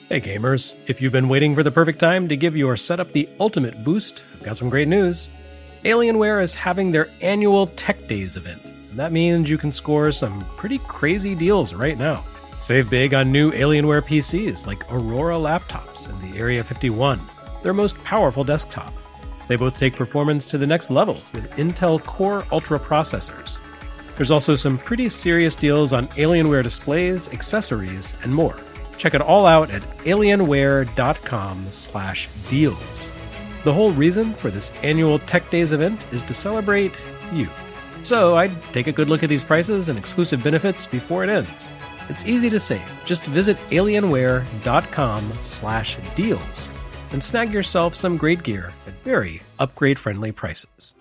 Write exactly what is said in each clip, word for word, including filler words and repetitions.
Hey gamers, if you've been waiting for the perfect time to give your setup the ultimate boost, I've got some great news. Alienware is having their annual Tech Days event, and that means you can score some pretty crazy deals right now. Save big on new Alienware P Cs like Aurora laptops and the Area fifty-one, their most powerful desktop. They both take performance to the next level with Intel Core Ultra processors. There's also some pretty serious deals on Alienware displays, accessories, and more. Check it all out at alienware.com slash deals. The whole reason for this annual Tech Days event is to celebrate you. So I'd take a good look at these prices and exclusive benefits before it ends. It's easy to save. Just visit alienware.com slash deals and snag yourself some great gear at very upgrade-friendly prices.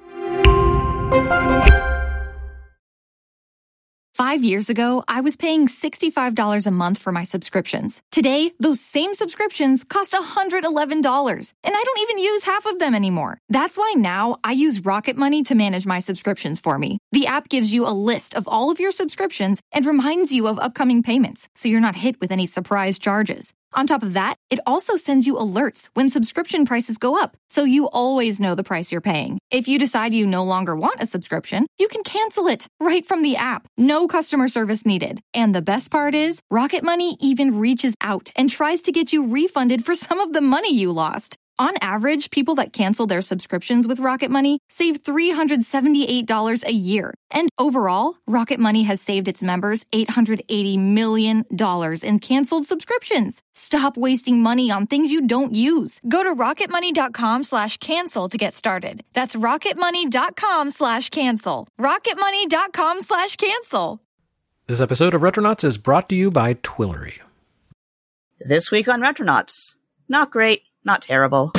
Five years ago, I was paying sixty-five dollars a month for my subscriptions. Today, those same subscriptions cost one hundred eleven dollars, and I don't even use half of them anymore. That's why now I use Rocket Money to manage my subscriptions for me. The app gives you a list of all of your subscriptions and reminds you of upcoming payments, so you're not hit with any surprise charges. On top of that, it also sends you alerts when subscription prices go up, so you always know the price you're paying. If you decide you no longer want a subscription, you can cancel it right from the app. No customer service needed. And the best part is, Rocket Money even reaches out and tries to get you refunded for some of the money you lost. On average, people that cancel their subscriptions with Rocket Money save three hundred seventy-eight dollars a year. And overall, Rocket Money has saved its members eight hundred eighty million dollars in canceled subscriptions. Stop wasting money on things you don't use. Go to rocketmoney.com slash cancel to get started. That's rocketmoney.com slash cancel. rocketmoney.com slash cancel. This episode of Retronauts is brought to you by Twillory. This week on Retronauts, not great. Not terrible.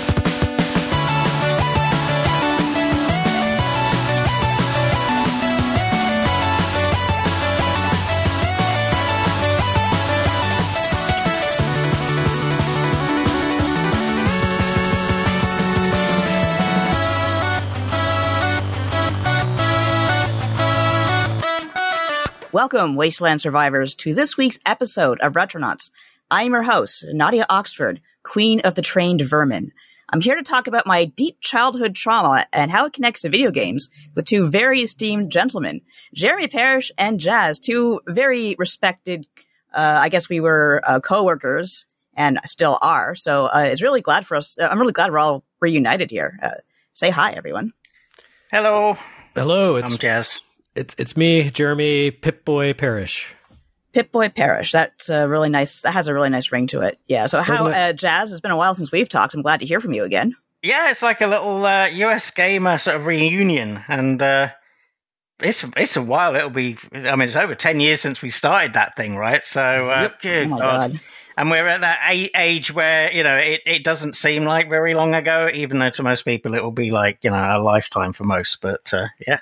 Welcome, Wasteland survivors, to this week's episode of Retronauts. I am your host, Nadia Oxford, Queen of the Trained Vermin. I'm here to talk about my deep childhood trauma and how it connects to video games with two very esteemed gentlemen, Jeremy Parrish and Jazz, two very respected, uh, I guess we were uh, co-workers and still are. So uh, it's really glad for us. I'm really glad we're all reunited here. Uh, say hi, everyone. Hello. Hello. It's, I'm Jazz. It's, it's me, Jeremy Pip-Boy Parrish. Pip-Boy Parrish. That's a really nice, that has a really nice ring to it. Yeah. So how, uh, Jazz, it's been a while since we've talked. I'm glad to hear from you again. Yeah, it's like a little uh, U S gamer sort of reunion. And uh, it's it's a while. It'll be, I mean, it's over ten years since we started that thing, right? So, uh, yep. good Oh my God. God. And we're at that a- age where, you know, it, it doesn't seem like very long ago, even though to most people it will be like, you know, a lifetime for most. But uh, yeah.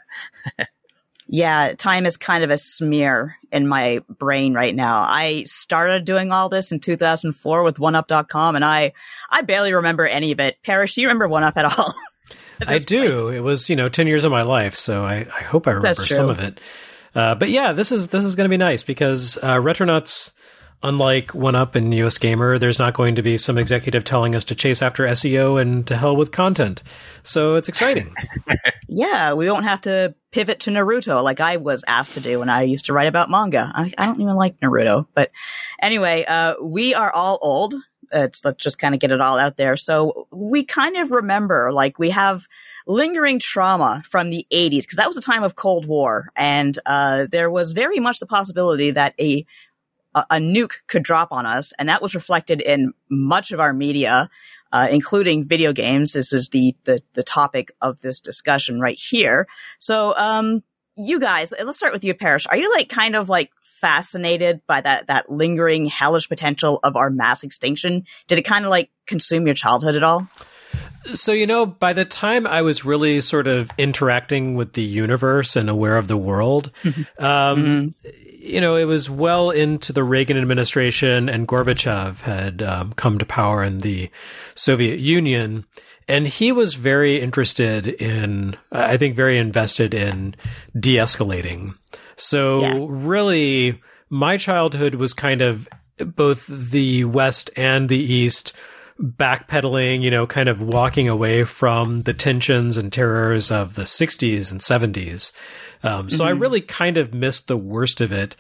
Yeah, time is kind of a smear in my brain right now. I started doing all this in two thousand four with one up dot com, and I, I barely remember any of it. Parrish, do you remember one up at all? at I do. point? It was, you know, ten years of my life, so I, I hope I remember some of it. Uh, but yeah, this is this is going to be nice because uh, Retronauts, unlike one up and U S Gamer, there's not going to be some executive telling us to chase after S E O and to hell with content. So it's exciting. Yeah, we won't have to pivot to Naruto like I was asked to do when I used to write about manga. I, I don't even like Naruto. But anyway, uh, we are all old. It's, let's just kind of get it all out there. So we kind of remember, like, we have lingering trauma from the eighties, because that was a time of Cold War. And uh, there was very much the possibility that a a, a nuke could drop on us. And that was reflected in much of our media, uh, including video games. This is the, the, the topic of this discussion right here. So, um, you guys, let's start with you, Parrish. Are you like kind of like fascinated by that, that lingering hellish potential of our mass extinction? Did it kind of like consume your childhood at all? So, you know, by the time I was really sort of interacting with the universe and aware of the world, um, mm-hmm. you know, it was well into the Reagan administration, and Gorbachev had um, come to power in the Soviet Union. And he was very interested in, I think, very invested in de-escalating. So yeah. really, my childhood was kind of both the West and the East backpedaling, you know, kind of walking away from the tensions and terrors of the sixties and seventies. Um, so mm-hmm. I really kind of missed the worst of it.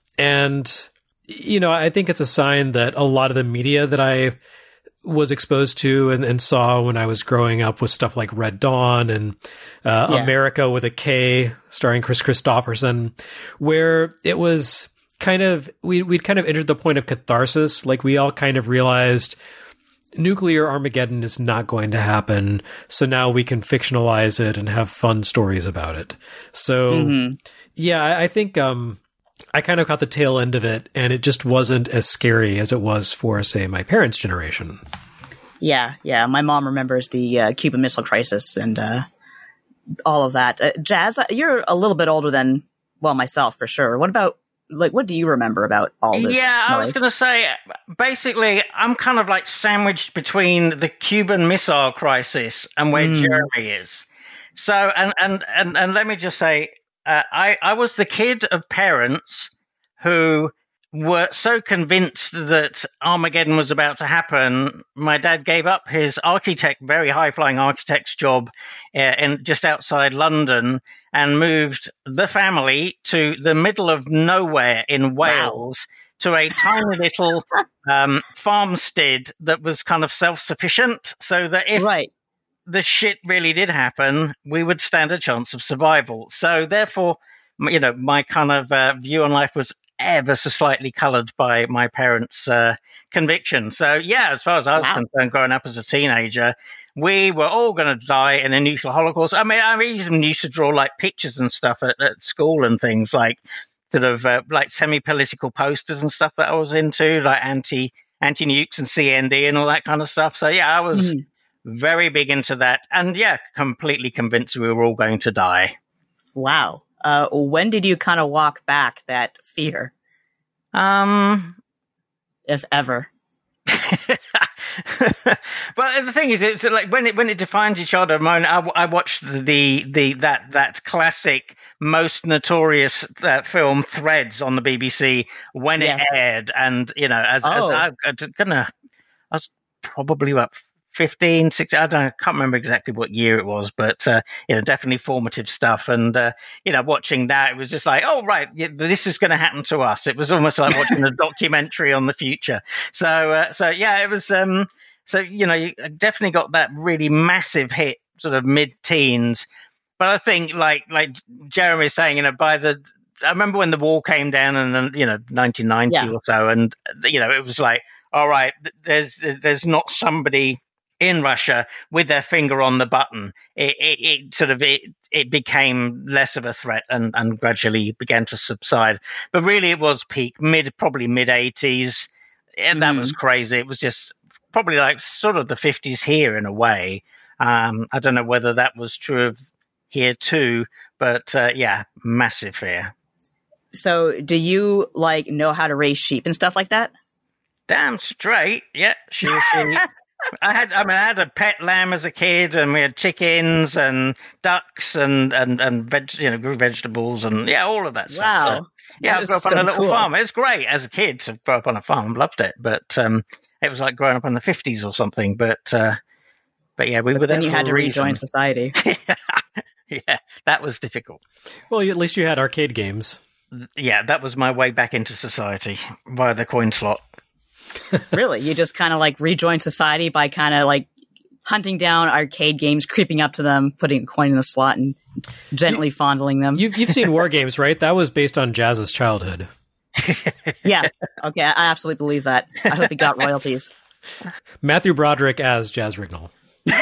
And, you know, I think it's a sign that a lot of the media that I was exposed to and, and saw when I was growing up was stuff like Red Dawn and uh, yeah. America with a K, starring Chris Christopherson, where it was kind of, we, we'd kind of entered the point of catharsis. Like we all kind of realized nuclear Armageddon is not going to happen. So now we can fictionalize it and have fun stories about it. So mm-hmm. yeah, I, I think, um, I kind of caught the tail end of it and it just wasn't as scary as it was for, say, my parents' generation. Yeah. Yeah. My mom remembers the uh, Cuban Missile Crisis and, uh, all of that. Uh, Jazz, you're a little bit older than, well, myself for sure. What about, like, what do you remember about all this? Yeah, I noise? was going to say, basically, I'm kind of like sandwiched between the Cuban Missile Crisis and where mm. Jeremy is. So, and and and, and let me just say, uh, I I was the kid of parents who were so convinced that Armageddon was about to happen. My dad gave up his architect, very high-flying architect's job uh, in just outside London and moved the family to the middle of nowhere in Wales wow. to a tiny little um, farmstead that was kind of self-sufficient, so that if right. the shit really did happen, we would stand a chance of survival. So therefore, you know, my kind of uh, view on life was ever so slightly coloured by my parents' uh, conviction. So, yeah, as far as I was wow. concerned, growing up as a teenager, we were all going to die in a nuclear holocaust. I mean, I even used to draw like pictures and stuff at, at school and things like sort of uh, like semi-political posters and stuff that I was into, like anti anti nukes and C N D and all that kind of stuff. So, yeah, I was mm. very big into that. And, yeah, completely convinced we were all going to die. Wow. Uh, when did you kind of walk back that fear? Um, if ever. But the thing is, it's like when it when it defines each other. I, I watched the the that that classic, most notorious uh, film Threads on the B B C when yes. it aired, and you know, as, oh. as I, I gonna, I was probably about fifteen, sixteen, I don't know, I can't remember exactly what year it was, but, uh, you know, definitely formative stuff. And, uh, you know, watching that, it was just like, oh, right, yeah, this is going to happen to us. It was almost like watching a documentary on the future. So, uh, so yeah, it was, um, so, you know, you definitely got that really massive hit, sort of mid-teens. But I think, like, like Jeremy's saying, you know, by the, I remember when the wall came down in, you know, nineteen ninety yeah. or so, and, you know, it was like, all right, there's, there's not somebody in Russia with their finger on the button. It, it, it sort of it, it became less of a threat and, and gradually began to subside. But really, it was peak mid, probably mid eighties, and that mm. was crazy. It was just probably like sort of the fifties here in a way. Um, I don't know whether that was true of here too, but uh, yeah, massive fear. So, do you like know how to raise sheep and stuff like that? Damn straight, yeah. She, she, I had, I mean, I had a pet lamb as a kid, and we had chickens and ducks and and and veg, you know, grew vegetables and yeah, all of that stuff. Wow, so, yeah, that I grew up so on a little cool. farm. It was great as a kid to grow up on a farm. Loved it, but um, it was like growing up in the fifties or something. But uh, but yeah, we but were there then you for had a to reason. rejoin society. Yeah, that was difficult. Well, at least you had arcade games. Yeah, that was my way back into society via the coin slot. Really? You just kind of like rejoined society by kind of like hunting down arcade games, creeping up to them, putting a coin in the slot and gently you, fondling them. You've, you've seen War Games, right? That was based on Jazz's childhood. Yeah. Okay. I absolutely believe that. I hope he got royalties. Matthew Broderick as Jazz Rignall.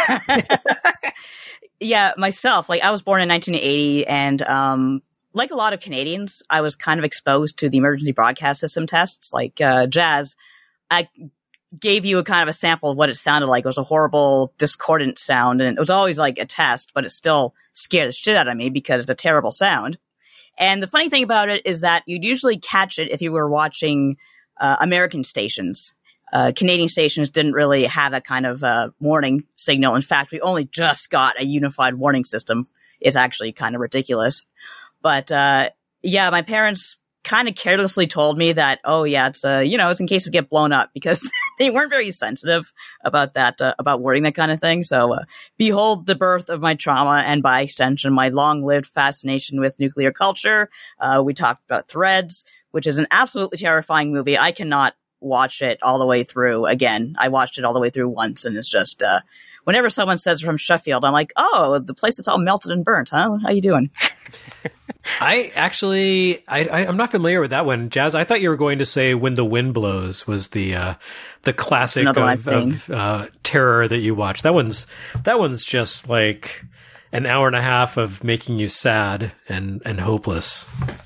Yeah, myself. Like I was born in nineteen eighty and, um, like a lot of Canadians, I was kind of exposed to the emergency broadcast system tests. Like uh, Jazz, I gave you a kind of a sample of what it sounded like. It was a horrible, discordant sound, and it was always like a test, but it still scared the shit out of me because it's a terrible sound. And the funny thing about it is that you'd usually catch it if you were watching uh, American stations. Uh, Canadian stations didn't really have that kind of uh, warning signal. In fact, we only just got a unified warning system. It's actually kind of ridiculous. But uh, yeah, my parents kind of carelessly told me that, oh yeah, it's uh, you know, it's in case we get blown up, because they weren't very sensitive about that, uh, about wording that kind of thing. So, uh, behold the birth of my trauma, and by extension, my long-lived fascination with nuclear culture. Uh, we talked about Threads, which is an absolutely terrifying movie. I cannot watch it all the way through again. I watched it all the way through once, and it's just, uh, whenever someone says from Sheffield, I'm like, oh, the place that's all melted and burnt, huh? How you doing? I actually, I, I, I'm not familiar with that one. Jazz, I thought you were going to say When the Wind Blows was the uh, the classic of, of uh, terror that you watch. That one's that one's just like an hour and a half of making you sad and, and hopeless.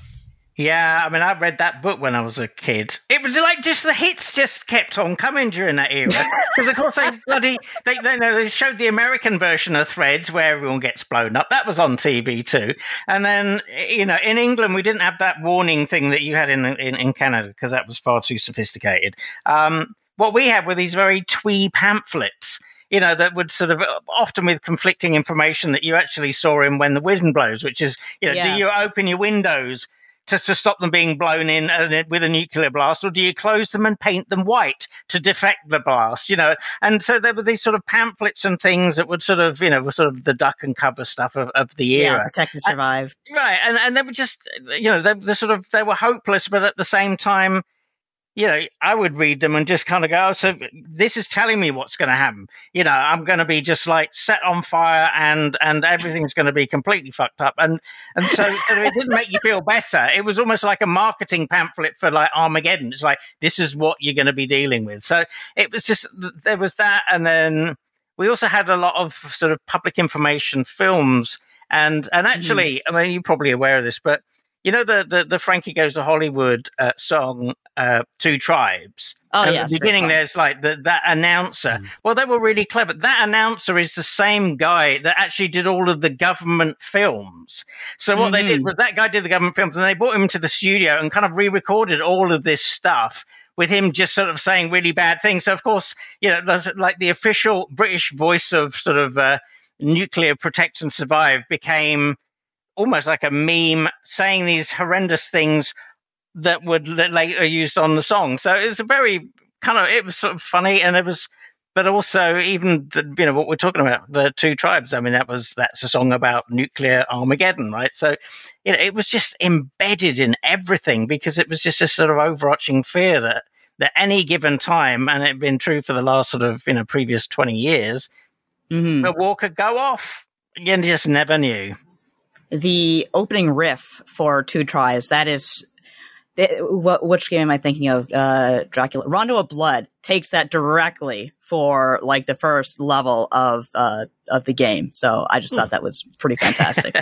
Yeah, I mean, I read that book when I was a kid. It was like just the hits just kept on coming during that era. Because, of course, they bloody they, they, they showed the American version of Threads where everyone gets blown up. That was on T V too. And then, you know, in England, we didn't have that warning thing that you had in in, in Canada, because that was far too sophisticated. Um, what we had were these very twee pamphlets, you know, that would sort of, often with conflicting information that you actually saw in When the Wind Blows, which is, you know, yeah. do you open your windows To, to stop them being blown in uh, with a nuclear blast, or do you close them and paint them white to defect the blast? You know, and so there were these sort of pamphlets and things that would sort of, you know, were sort of the duck and cover stuff of, of the era. Yeah, protect and survive. And, right, and and they were just, you know, they, they sort of they were hopeless, but at the same time, you know, I would read them and just kind of go, oh, so this is telling me what's going to happen. You know, I'm going to be just like set on fire, and, and everything's going to be completely fucked up. And, and so, so it didn't make you feel better. It was almost like a marketing pamphlet for like Armageddon. It's like, this is what you're going to be dealing with. So it was just, there was that. And then we also had a lot of sort of public information films. And, and actually, mm-hmm. I mean, you're probably aware of this, but you know, the, the, the Frankie Goes to Hollywood uh, song, uh, Two Tribes. Oh, At yeah. the beginning, there's like the, that announcer. Mm. Well, they were really clever. That announcer is the same guy that actually did all of the government films. So what mm-hmm. they did was that guy did the government films, and they brought him to the studio and kind of re-recorded all of this stuff with him just sort of saying really bad things. So, of course, you know, like the official British voice of sort of uh, nuclear protect and survive became almost like a meme, saying these horrendous things that would later used on the song. So it was a very kind of, it was sort of funny, and it was, but also even, the, you know, what we're talking about, the Two Tribes. I mean, that was, that's a song about nuclear Armageddon, right? So, you know, it was just embedded in everything, because it was just a sort of overarching fear that, that any given time, and it had been true for the last sort of, you know, previous twenty years, mm-hmm. the war could go off. You just never knew. The opening riff for Two Tribes, that is, what, which game am I thinking of? Uh, Dracula. Rondo of Blood takes that directly for like the first level of uh, of the game. So I just thought that was pretty fantastic.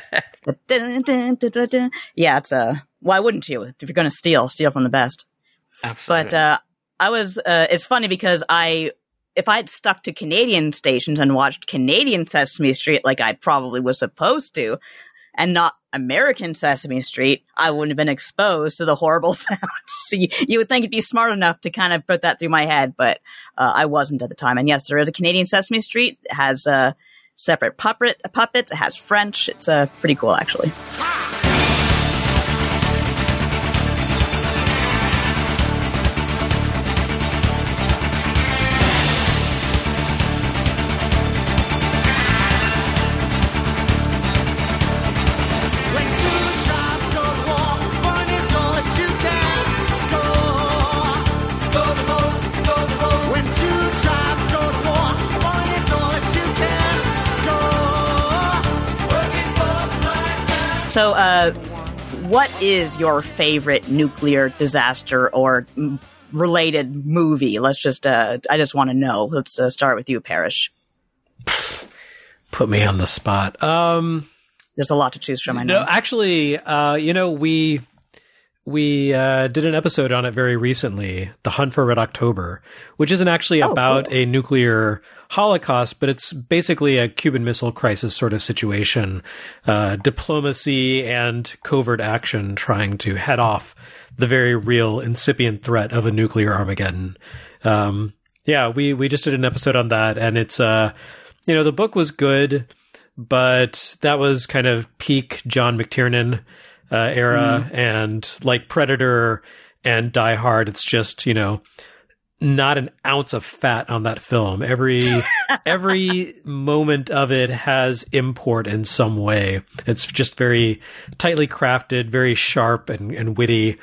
Yeah, it's a. Uh, why wouldn't you? If you're going to steal, steal from the best. Absolutely. But uh, I was. Uh, it's funny because I. If I had stuck to Canadian stations and watched Canadian Sesame Street like I probably was supposed to, and not American Sesame Street, I wouldn't have been exposed to the horrible sounds. you, you would think it'd be smart enough to kind of put that through my head, but uh, I wasn't at the time. And yes, there is a Canadian Sesame Street. It has a separate puppet, puppets. It has French. It's uh, pretty cool, actually. So, uh, what is your favorite nuclear disaster or m- related movie? Let's just, uh, I just want to know. Let's uh, start with you, Parrish. Put me on the spot. Um, There's a lot to choose from, I know. No, actually, uh, you know, we we uh, did an episode on it very recently, The Hunt for Red October, which isn't actually oh, about cool. a nuclear holocaust, but it's basically a Cuban Missile Crisis sort of situation, uh, diplomacy and covert action trying to head off the very real incipient threat of a nuclear Armageddon. Um, yeah, we, we just did an episode on that, and it's, uh, you know, the book was good, but that was kind of peak John McTiernan. uh, era, mm. and like Predator and Die Hard, it's just, you know, not an ounce of fat on that film. Every every moment of it has import in some way. It's just very tightly crafted, very sharp and, and witty,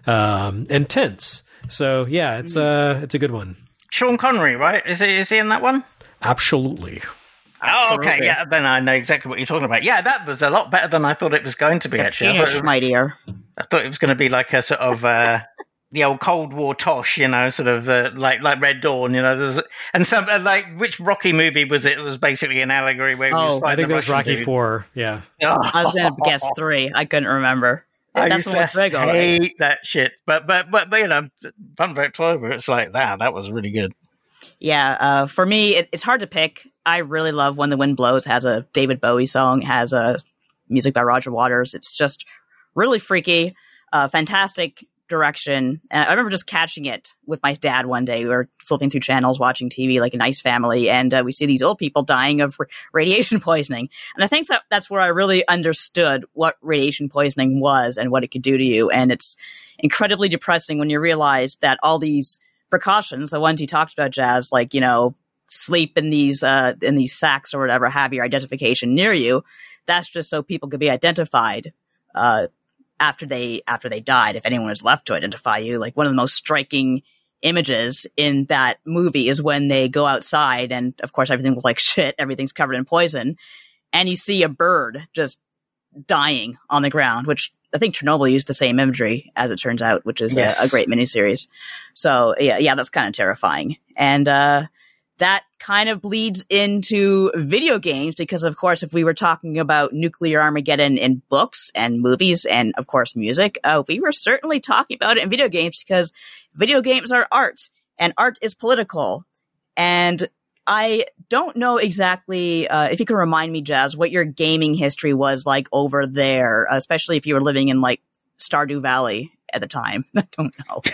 um, and tense. So yeah, it's a it's a good one. Sean Connery, right? Is he is he in that one? Absolutely. Oh, okay. Yeah, then I know exactly what you're talking about. Yeah, that was a lot better than I thought it was going to be. Actually, I thought, it, my dear. I thought it was going to be like a sort of uh, the old Cold War tosh, you know, sort of uh, like like Red Dawn, you know. There was, and some uh, like which Rocky movie was it? It was basically an allegory where. It oh, was I think it was Rocky dude. Four. Yeah. Oh. I was going to guess three. I couldn't remember. I That's used to hate right? that shit, but but but but you know, Funback Clover, it's like that. That was really good. Yeah, uh, for me, it, it's hard to pick. I really love When the Wind Blows. Has a David Bowie song, has a music by Roger Waters. It's just really freaky, uh, fantastic direction. And I remember just catching it with my dad one day. We were flipping through channels, watching T V like a nice family, and uh, we see these old people dying of r- radiation poisoning. And I think that that's where I really understood what radiation poisoning was and what it could do to you. And it's incredibly depressing when you realize that all these precautions, the ones you talked about, Jazz, like, you know, sleep in these uh, in these sacks or whatever, have your identification near you. That's just so people could be identified uh, after they after they died, if anyone is left to identify you. Like, one of the most striking images in that movie is when they go outside, and of course everything looks like shit, everything's covered in poison, and you see a bird just dying on the ground, which I think Chernobyl used the same imagery, as it turns out, which is yes. a, a great miniseries. So yeah, yeah, that's kind of terrifying. And uh, that kind of bleeds into video games because, of course, if we were talking about nuclear Armageddon in books and movies and, of course, music, uh, we were certainly talking about it in video games because video games are art and art is political. And I don't know exactly, uh, if you can remind me, Jazz, what your gaming history was like over there, especially if you were living in, like, Stardew Valley at the time. I don't know.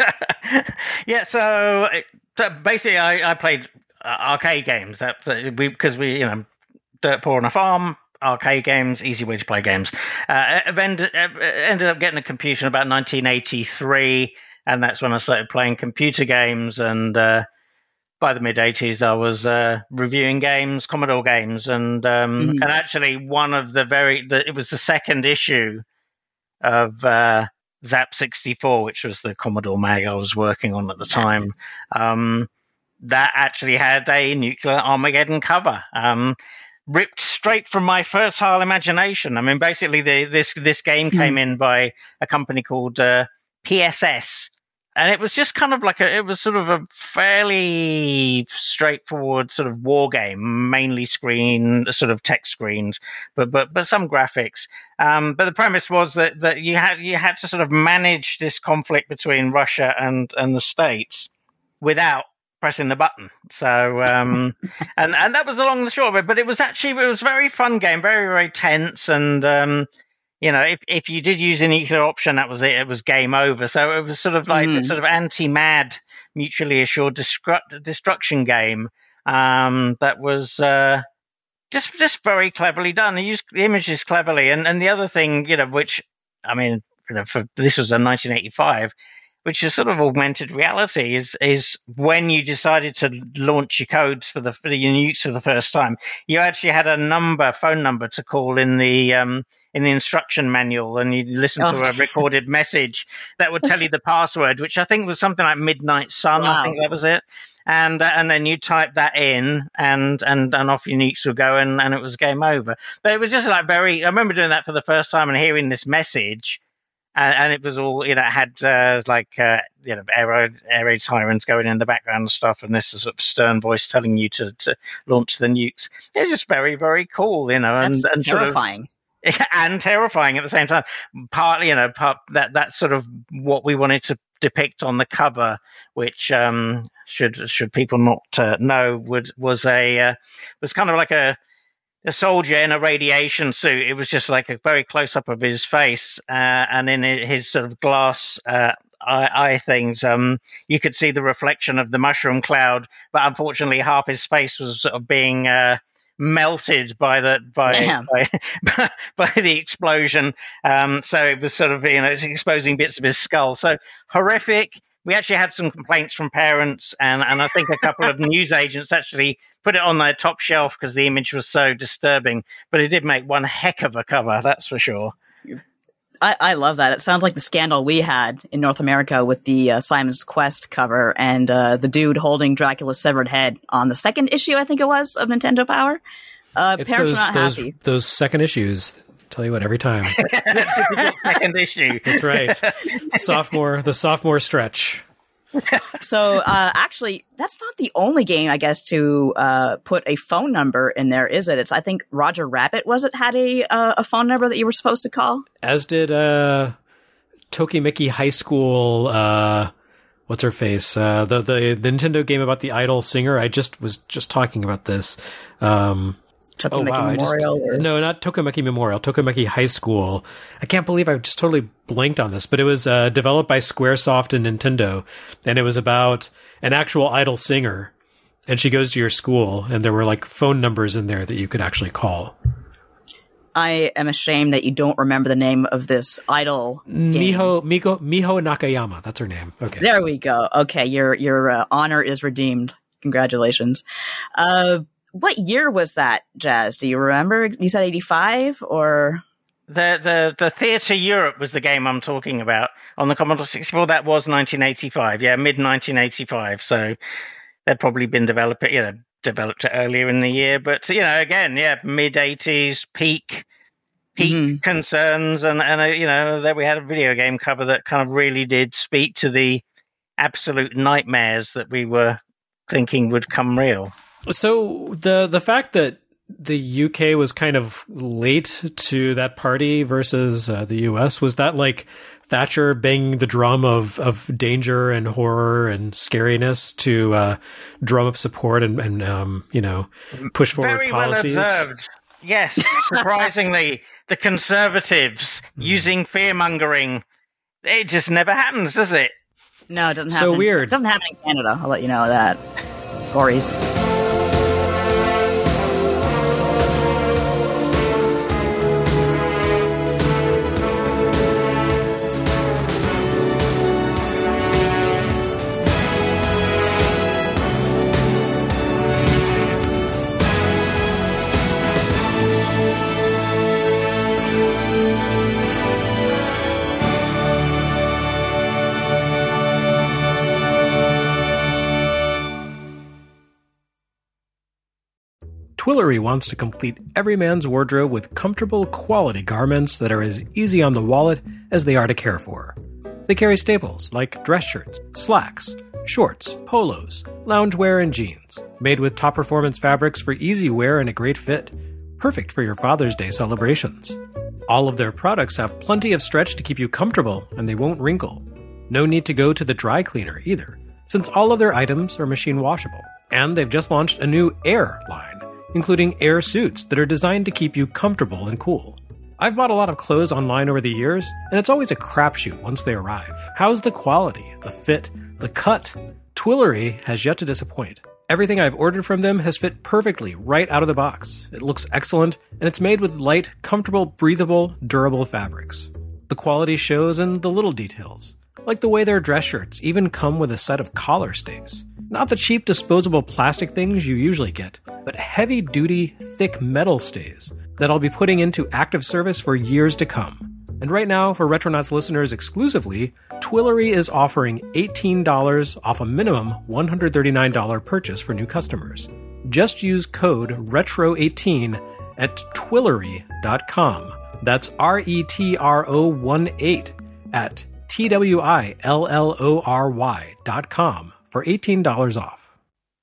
yeah, so, so basically I, I played uh, arcade games that, that we because we, you know, dirt poor on a farm, arcade games, easy way to play games. Uh, I ended, ended up getting a computer in about nineteen eighty-three, and that's when I started playing computer games, and uh, by the mid-eighties, I was uh, reviewing games, Commodore games, and um, mm-hmm. and actually one of the very, the, it was the second issue of uh, Zap sixty-four, which was the Commodore mag I was working on at the time. Um, that actually had a nuclear Armageddon cover, um, ripped straight from my fertile imagination. I mean, basically, the, this this game came mm. in by a company called uh, P S S. And it was just kind of like a, it was sort of a fairly straightforward sort of war game, mainly screen, sort of text screens, but but but some graphics. Um, but the premise was that, that you had you had to sort of manage this conflict between Russia and, and the States without pressing the button. So um, and and that was the long and the short of it. But it was actually it was a very fun game, very very tense, and um, you know, if, if you did use a nuclear option, that was it. It was game over. So it was sort of like mm. the sort of anti-mad, mutually assured destruct, destruction game um, that was uh, just just very cleverly done. They used the images cleverly. And, and the other thing, you know, which, I mean, you know, for, this was in nineteen eighty-five, which is sort of augmented reality, is is when you decided to launch your codes for the for your nukes for the first time, you actually had a number, phone number to call in the um, in the instruction manual, and you listen oh. to a recorded message that would tell you the password, which I think was something like Midnight Sun. Wow. I think that was it. And uh, and then you type that in, and, and, and off your nukes would go, and, and it was game over. But it was just like very. I remember doing that for the first time and hearing this message. And, and it was all, you know, it had uh, like, uh, you know, air, air raid sirens going in the background and stuff, and this sort of stern voice telling you to, to launch the nukes. It's just very, very cool, you know. That's and, and terrifying. Sort of, and terrifying at the same time. Partly, you know, part, that that's sort of what we wanted to depict on the cover, which um, should should people not uh, know, would was a uh, was kind of like a. a soldier in a radiation suit. It was just like a very close up of his face, uh, and in his sort of glass uh, eye, eye things, um, you could see the reflection of the mushroom cloud. But unfortunately, half his face was sort of being uh, melted by the by by, by the explosion. Um, so it was sort of, you know, it's exposing bits of his skull. So horrific. We actually had some complaints from parents, and, and I think a couple of news agents actually put it on their top shelf because the image was so disturbing. But it did make one heck of a cover, that's for sure. I, I love that. It sounds like the scandal we had in North America with the uh, Simon's Quest cover and uh, the dude holding Dracula's severed head on the second issue, I think it was, of Nintendo Power. Uh, it's parents those, were not those, happy. Those second issues. Tell you what, every time. Second issue. That's right. Sophomore, the sophomore stretch. So, uh, actually, that's not the only game, I guess, to uh, put a phone number in there, is it? It's, I think, Roger Rabbit, was it, had a uh, a phone number that you were supposed to call? As did uh, Tokimeki High School, uh, what's her face? Uh, the, the the Nintendo game about the idol singer. I just was just talking about this. Um Tokimeki oh, wow, Memorial? Just, or... No, not Tokimeki Memorial, Tokimeki High School. I can't believe I've just totally blanked on this, but it was uh, developed by Squaresoft and Nintendo, and it was about an actual idol singer, and she goes to your school, and there were like phone numbers in there that you could actually call. I am ashamed that you don't remember the name of this idol game. Miho, Miko, Miho Nakayama, that's her name. Okay. There we go. Okay, your, your uh, honor is redeemed. Congratulations. Uh... What year was that, Jazz? Do you remember? You said eighty-five, or the the the Theatre Europe was the game I'm talking about on the Commodore sixty-four. That was nineteen eighty-five, yeah, mid nineteen eighty-five. So they'd probably been developed, you know, developed it earlier in the year. But you know, again, yeah, mid eighties, peak peak mm-hmm. concerns, and and uh, you know, that we had a video game cover that kind of really did speak to the absolute nightmares that we were thinking would come real. So the the fact that the U K was kind of late to that party versus uh, the U S, was that like Thatcher banging the drum of, of danger and horror and scariness to uh, drum up support and, and um, you know, push forward Very policies? Well observed. Yes, surprisingly, the Conservatives using fear-mongering, it just never happens, does it? No, it doesn't happen. So weird. It doesn't happen in Canada, I'll let you know that. Tories. Twillory wants to complete every man's wardrobe with comfortable, quality garments that are as easy on the wallet as they are to care for. They carry staples like dress shirts, slacks, shorts, polos, loungewear, and jeans, made with top-performance fabrics for easy wear and a great fit, perfect for your Father's Day celebrations. All of their products have plenty of stretch to keep you comfortable, and they won't wrinkle. No need to go to the dry cleaner either, since all of their items are machine washable. And they've just launched a new Air line, including Air suits that are designed to keep you comfortable and cool. I've bought a lot of clothes online over the years, and it's always a crapshoot once they arrive. How's the quality, the fit, the cut? Twillory has yet to disappoint. Everything I've ordered from them has fit perfectly right out of the box. It looks excellent, and it's made with light, comfortable, breathable, durable fabrics. The quality shows in the little details, like the way their dress shirts even come with a set of collar stays. Not the cheap disposable plastic things you usually get, but heavy-duty, thick metal stays that I'll be putting into active service for years to come. And right now, for Retronauts listeners exclusively, Twillory is offering eighteen dollars off a minimum one hundred thirty-nine dollars purchase for new customers. Just use code retro eighteen at twillory dot com. That's R E T R O one eight at T W I L L O R Y dot com for eighteen dollars off.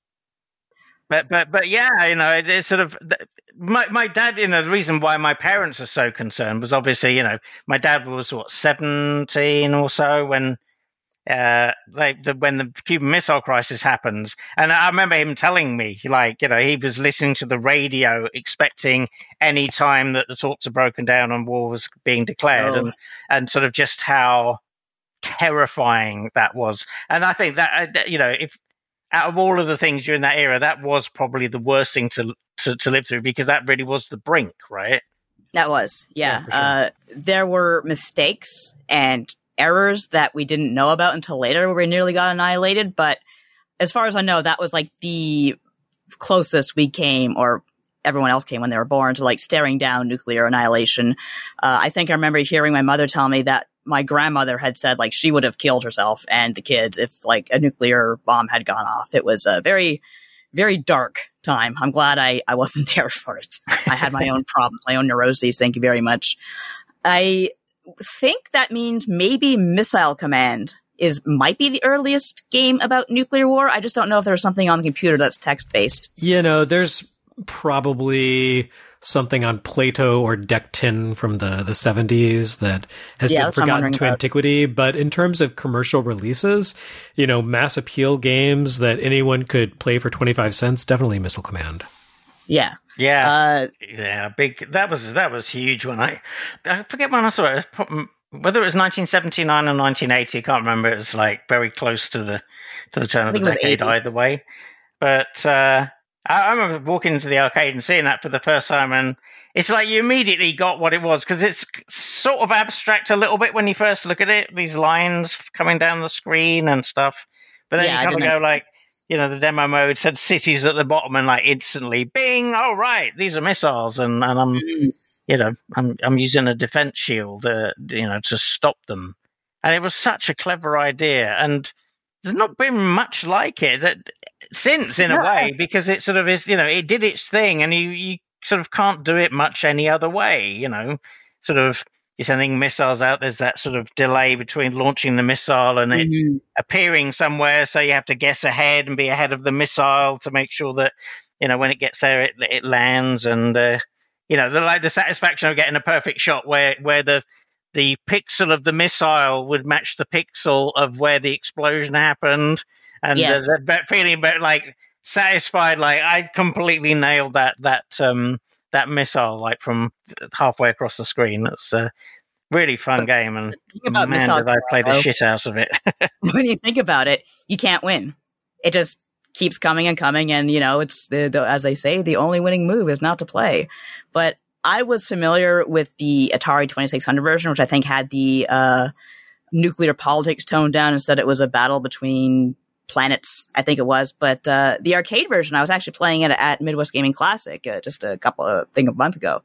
But but but yeah, you know, it, it's sort of my my dad. You know, the reason why my parents are so concerned was obviously, you know, my dad was what seventeen or so when uh like the when the Cuban Missile Crisis happens, and I remember him telling me, like, you know, he was listening to the radio expecting any time that the talks are broken down and war was being declared, oh. and and sort of just how terrifying that was. And I think that, you know, if out of all of the things during that era, that was probably the worst thing to to, to live through, because that really was the brink, right? That was, yeah. Yeah, for sure. uh, there were mistakes and errors that we didn't know about until later, where we nearly got annihilated. But as far as I know, that was like the closest we came, or everyone else came when they were born, to like staring down nuclear annihilation. Uh, I think I remember hearing my mother tell me that my grandmother had said like she would have killed herself and the kids if like a nuclear bomb had gone off. It was a very, very dark time. I'm glad I, I wasn't there for it. I had my own problems, my own neuroses. Thank you very much. I think that means maybe Missile Command is might be the earliest game about nuclear war. I just don't know if there's something on the computer that's text-based. You know, there's probably something on Plato or Deck ten from the, the seventies that has Yeah, been that's what I'm forgotten wondering to about. antiquity. But in terms of commercial releases, you know, mass appeal games that anyone could play for twenty-five cents, definitely Missile Command. Yeah. Yeah, Uh, yeah, big. That was that was huge when I I forget when I saw it. It was pro- whether it was nineteen seventy-nine or nineteen eighty, I can't remember. It was like very close to the to the turn of the think it was decade, eighty. either way. But uh, I, I remember walking into the arcade and seeing that for the first time, and it's like you immediately got what it was, because it's sort of abstract a little bit when you first look at it. These lines coming down the screen and stuff, but then Yeah, I you kind of didn't- go like. You know, the demo mode said cities at the bottom, and like instantly, bing! Oh right, these are missiles, and, and I'm, you know, I'm I'm using a defense shield, uh, you know, to stop them. And it was such a clever idea, and there's not been much like it that since, in a No, way, because it sort of is, you know, it did its thing, and you you sort of can't do it much any other way. You know, sort of. You're sending missiles out, there's that sort of delay between launching the missile and it Mhm. appearing somewhere, so you have to guess ahead and be ahead of the missile to make sure that, you know, when it gets there, it, it lands. And, uh, you know, the, like the satisfaction of getting a perfect shot where, where the the pixel of the missile would match the pixel of where the explosion happened. And Yes. uh, that feeling but like satisfied, like I completely nailed that, that, um, that missile, like from halfway across the screen. It's a really fun game, and thing about man, Missile did I play the Command, shit out of it. when you think about it, you can't win. It just keeps coming and coming, and you know, it's the, the as they say, the only winning move is not to play. But I was familiar with the Atari twenty-six hundred version, which I think had the uh, nuclear politics toned down. Instead, it was a battle between planets, I think it was. But uh, the arcade version, I was actually playing it at Midwest Gaming Classic uh, just a couple of thing a month ago.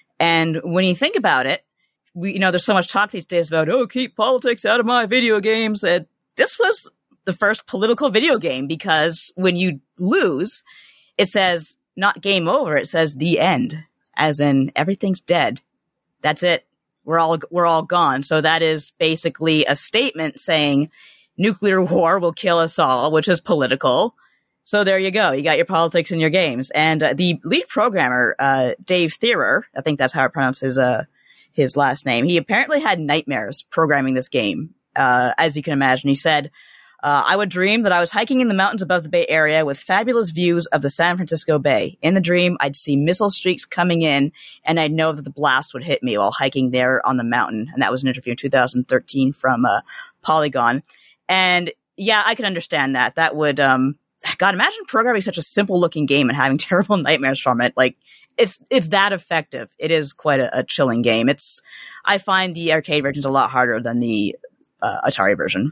And when you think about it, we, you know, there's so much talk these days about, oh, keep politics out of my video games. And this was the first political video game, because when you lose, it says not game over. It says the end, as in everything's dead. That's it. We're all, we're all gone. So that is basically a statement saying nuclear war will kill us all, which is political. So there you go. You got your politics in your games. And uh, the lead programmer, uh, Dave Thierer, I think that's how I pronounce his, uh, his last name. He apparently had nightmares programming this game. Uh, as you can imagine, he said, uh, I would dream that I was hiking in the mountains above the Bay Area with fabulous views of the San Francisco Bay. In the dream, I'd see missile streaks coming in, and I'd know that the blast would hit me while hiking there on the mountain. And that was an interview in two thousand thirteen from uh, Polygon. And yeah, I can understand that. That would, um, God, imagine programming such a simple looking game and having terrible nightmares from it. Like, it's, it's that effective. It is quite a, a chilling game. It's, I find the arcade version's a lot harder than the uh, Atari version.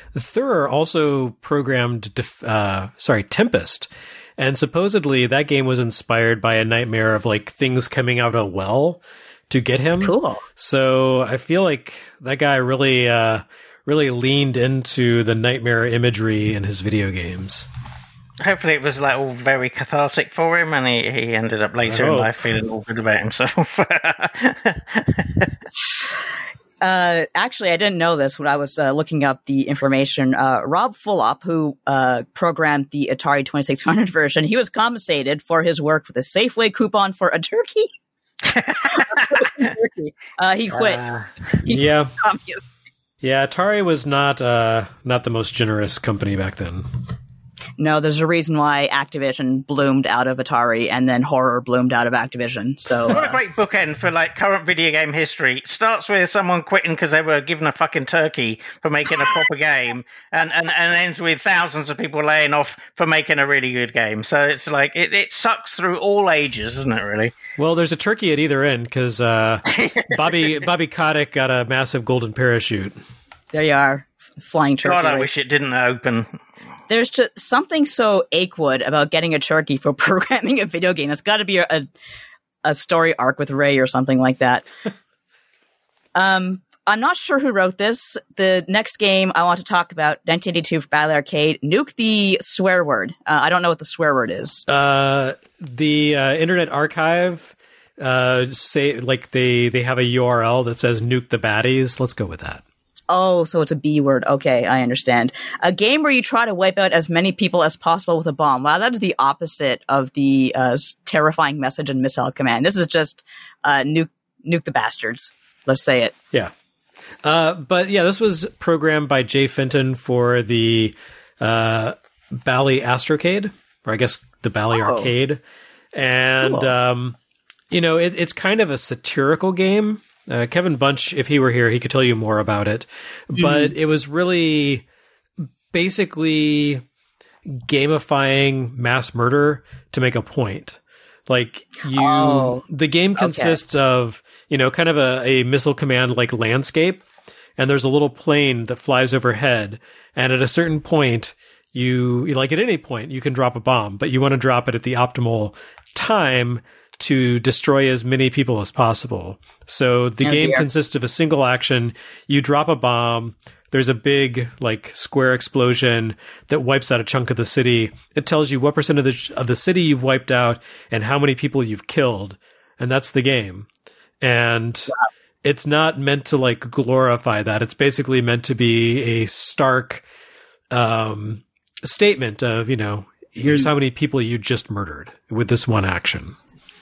Thurr also programmed, Def- uh, sorry, Tempest. And supposedly that game was inspired by a nightmare of like things coming out of a well to get him. Cool. So I feel like that guy really, uh, really leaned into the nightmare imagery in his video games. Hopefully it was like all very cathartic for him, and he, he ended up later in life feeling all good about himself. Uh, actually, I didn't know this when I was uh, looking up the information. Uh, Rob Fulop, who uh, programmed the Atari twenty-six hundred version, he was compensated for his work with a Safeway coupon for a turkey. uh, he quit. Uh, He Yeah. communist. Yeah, Atari was not uh, not the most generous company back then. No, there's a reason why Activision bloomed out of Atari and then horror bloomed out of Activision. So what uh, a great bookend for like current video game history. It starts with someone quitting because they were given a fucking turkey for making a proper game, and, and, and ends with thousands of people laying off for making a really good game. So it's like it, it sucks through all ages, isn't it? Really? Well, there's a turkey at either end because uh, Bobby Bobby Kotick got a massive golden parachute. There you are, flying turkey. God, I right? wish it didn't open. There's just something so Achewood about getting a turkey for programming a video game. It's got to be a, a a story arc with Ray or something like that. um, I'm not sure who wrote this. The next game I want to talk about, nineteen eighty-two for Battle Arcade, Nuke the swear word. Uh, I don't know what the swear word is. Uh, the uh, Internet Archive uh, say like they they have a U R L that says "Nuke the baddies." Let's go with that. Oh, so it's a B word. Okay, I understand. A game where you try to wipe out as many people as possible with a bomb. Wow, that is the opposite of the uh, terrifying message and missile command. This is just uh, nuke, nuke the bastards. Let's say it. Yeah. Uh, but yeah, this was programmed by Jay Fenton for the uh, Bally Astrocade, or I guess the Bally Oh. Arcade. And, Cool. um, you know, it, it's kind of a satirical game. Uh, Kevin Bunch, if he were here, he could tell you more about it. But it was really basically gamifying mass murder to make a point. Like you, Oh, the game consists of, you know, kind of a, a missile command like landscape. And there's a little plane that flies overhead. And at a certain point, you, like at any point, you can drop a bomb, but you want to drop it at the optimal time to destroy as many people as possible. So the Oh, game dear. consists of a single action. You drop a bomb. There's a big, like, square explosion that wipes out a chunk of the city. It tells you what percent of the of the city you've wiped out and how many people you've killed. And that's the game. And it's not meant to, like, glorify that. It's basically meant to be a stark um, statement of, you know, here's how many people you just murdered with this one action.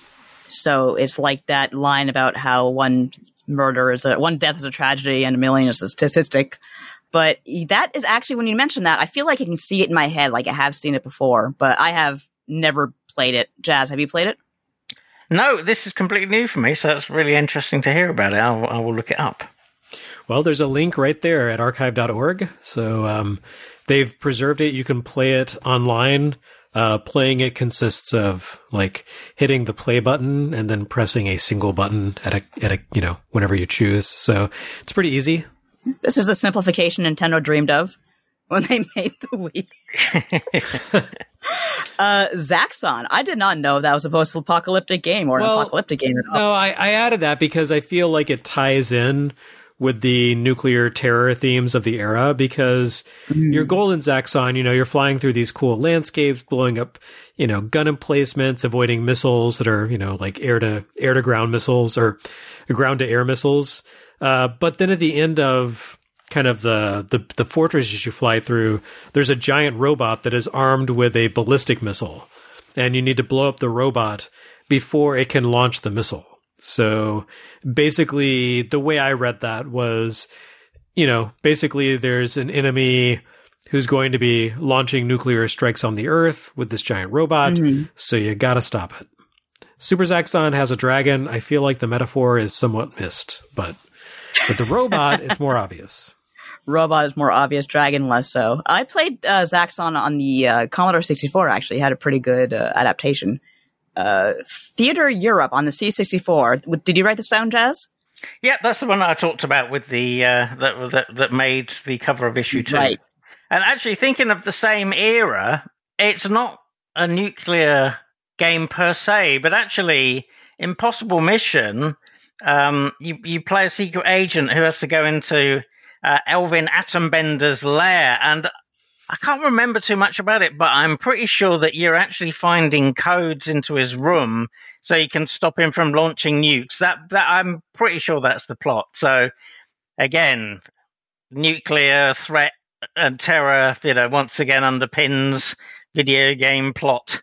So it's like that line about how one murder is a one death is a tragedy and a million is a statistic. But that is actually, when you mention that, I feel like I can see it in my head, like I have seen it before, but I have never played it. Jazz, have you played it? No, this is completely new for me, so it's really interesting to hear about it. I'll, I will look it up. Well, there's a link right there at archive dot org. So um, they've preserved it. You can play it online. Uh, playing it consists of like hitting the play button and then pressing a single button at a, at a, you know, whenever you choose. So it's pretty easy. This is the simplification Nintendo dreamed of when they made the Wii. uh, Zaxxon. I did not know that was a post-apocalyptic game or Well, an apocalyptic game at all. No, I, I added that because I feel like it ties in with the nuclear terror themes of the era, because your goal in Zaxxon, you know, you're flying through these cool landscapes, blowing up, you know, gun emplacements, avoiding missiles that are, you know, like air to air to ground missiles or ground to air missiles. Uh, but then at the end of kind of the, the, the fortresses you fly through, there's a giant robot that is armed with a ballistic missile, and you need to blow up the robot before it can launch the missile. So basically, the way I read that was, you know, basically there's an enemy who's going to be launching nuclear strikes on the Earth with this giant robot, mm-hmm. so you gotta stop it. Super Zaxxon has a dragon. I feel like the metaphor is somewhat missed, but with the robot, it's more obvious. Robot is more obvious, dragon less so. I played uh, Zaxxon on the uh, Commodore sixty-four, actually. Had a pretty good uh, adaptation. Uh, Theater Europe on the C sixty-four. Did you write this down, Jazz? Yeah, that's the one that I talked about with the uh, that, that that made the cover of issue two. Right. And actually, thinking of the same era, it's not a nuclear game per se, but actually, Impossible Mission. Um, you you play a secret agent who has to go into uh, Elvin Atombender's lair, and I can't remember too much about it, but I'm pretty sure that you're actually finding codes into his room so you can stop him from launching nukes. That that I'm pretty sure that's the plot. So again, nuclear threat and terror, you know, once again underpins video game plot.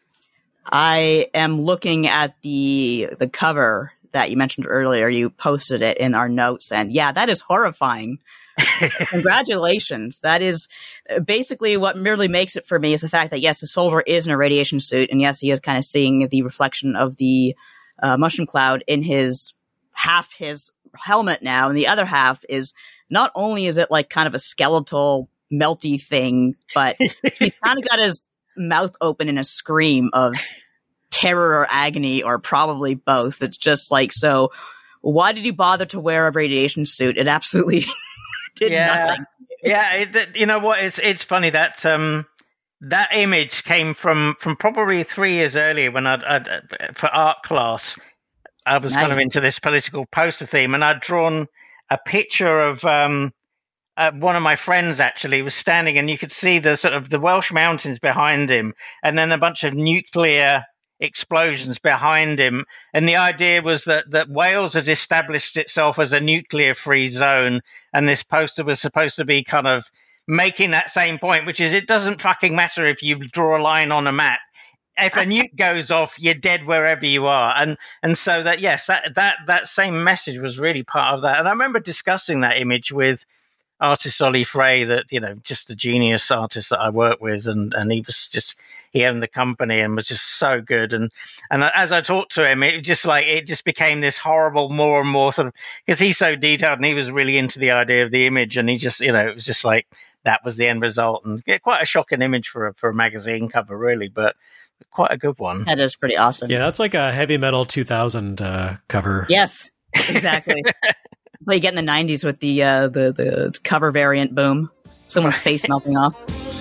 I am looking at the the cover that you mentioned earlier. You posted it in our notes, and yeah, that is horrifying. Congratulations. That is basically what merely makes it for me is the fact that, yes, the soldier is in a radiation suit. And yes, he is kind of seeing the reflection of the uh, mushroom cloud in his half his helmet now. And the other half is not only is it like kind of a skeletal melty thing, but he's kind of got his mouth open in a scream of terror or agony, or probably both. It's just like, so why did you bother to wear a radiation suit? It absolutely did yeah. nothing. Yeah, it, you know what? It's it's funny that um, that image came from, from probably three years earlier when I'd, I'd for art class. I was nice. kind of into this political poster theme, and I'd drawn a picture of um, uh, one of my friends actually was standing, and you could see the sort of the Welsh mountains behind him, and then a bunch of nuclear explosions behind him. And the idea was that, that Wales had established itself as a nuclear-free zone, and this poster was supposed to be kind of making that same point, which is it doesn't fucking matter if you draw a line on a map. If a nuke goes off, you're dead wherever you are. And and so that, yes, that, that, that same message was really part of that. And I remember discussing that image with artist Ollie Frey, that, you know, just the genius artist that I work with. And, and he was just, he owned the company and was just so good. And, and as I talked to him, it just like, it just became this horrible, more and more sort of, because he's so detailed and he was really into the idea of the image. And he just, you know, it was just like, that was the end result. And yeah, quite a shocking image for a, for a magazine cover, really. But quite a good one. That is pretty awesome. Yeah, that's like a Heavy Metal two thousand uh, cover. Yes, exactly. It's like you get in the nineties with the, uh, the the cover variant boom. Someone's face melting off.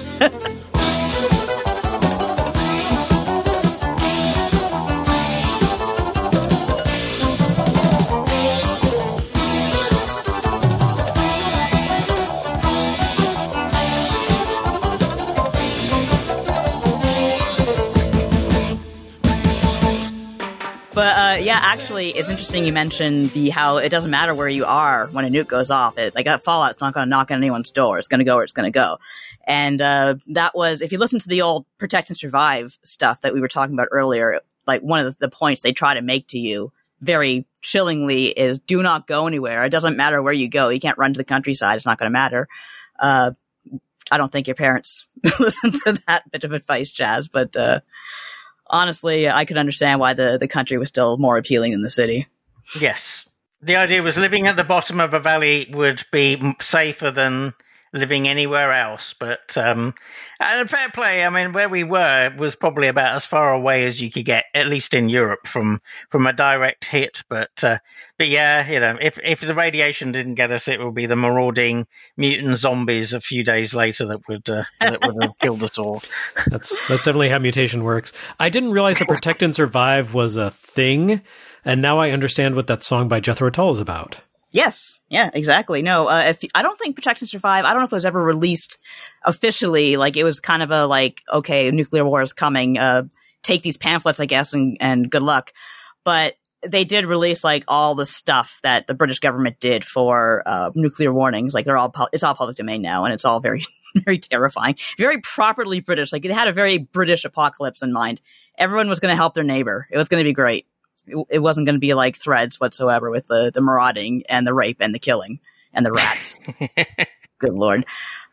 But uh, yeah, actually, it's interesting you mentioned the how it doesn't matter where you are when a nuke goes off. It, like that Fallout's not going to knock on anyone's door. It's going to go where it's going to go. And uh, that was, if you listen to the old Protect and Survive stuff that we were talking about earlier, like one of the, the points they try to make to you very chillingly is do not go anywhere. It doesn't matter where you go. You can't run to the countryside. It's not going to matter. Uh, I don't think your parents listen to that bit of advice, Jazz, but uh, honestly, I could understand why the, the country was still more appealing than the city. Yes. The idea was living at the bottom of a valley would be safer than living anywhere else. But um, and fair play, I mean, where we were was probably about as far away as you could get, at least in Europe, from, from a direct hit. But uh, but yeah, you know, if, if the radiation didn't get us, it would be the marauding mutant zombies a few days later that would uh, that would have killed us all. That's that's definitely how mutation works. I didn't realize that Protect and Survive was a thing, and now I understand what that song by Jethro Tull is about. Yes. Yeah, exactly. No, uh, if I don't think Protect and Survive, I don't know if it was ever released officially. Like, it was kind of a, like, okay, nuclear war is coming. Uh, take these pamphlets, I guess, and, and good luck. But they did release, like, all the stuff that the British government did for uh, nuclear warnings. Like, they're all, pu- it's all public domain now, and it's all very, very terrifying. Very properly British. Like, it had a very British apocalypse in mind. Everyone was going to help their neighbor. It was going to be great. It wasn't going to be like Threads whatsoever with the, the marauding and the rape and the killing and the rats. Good Lord.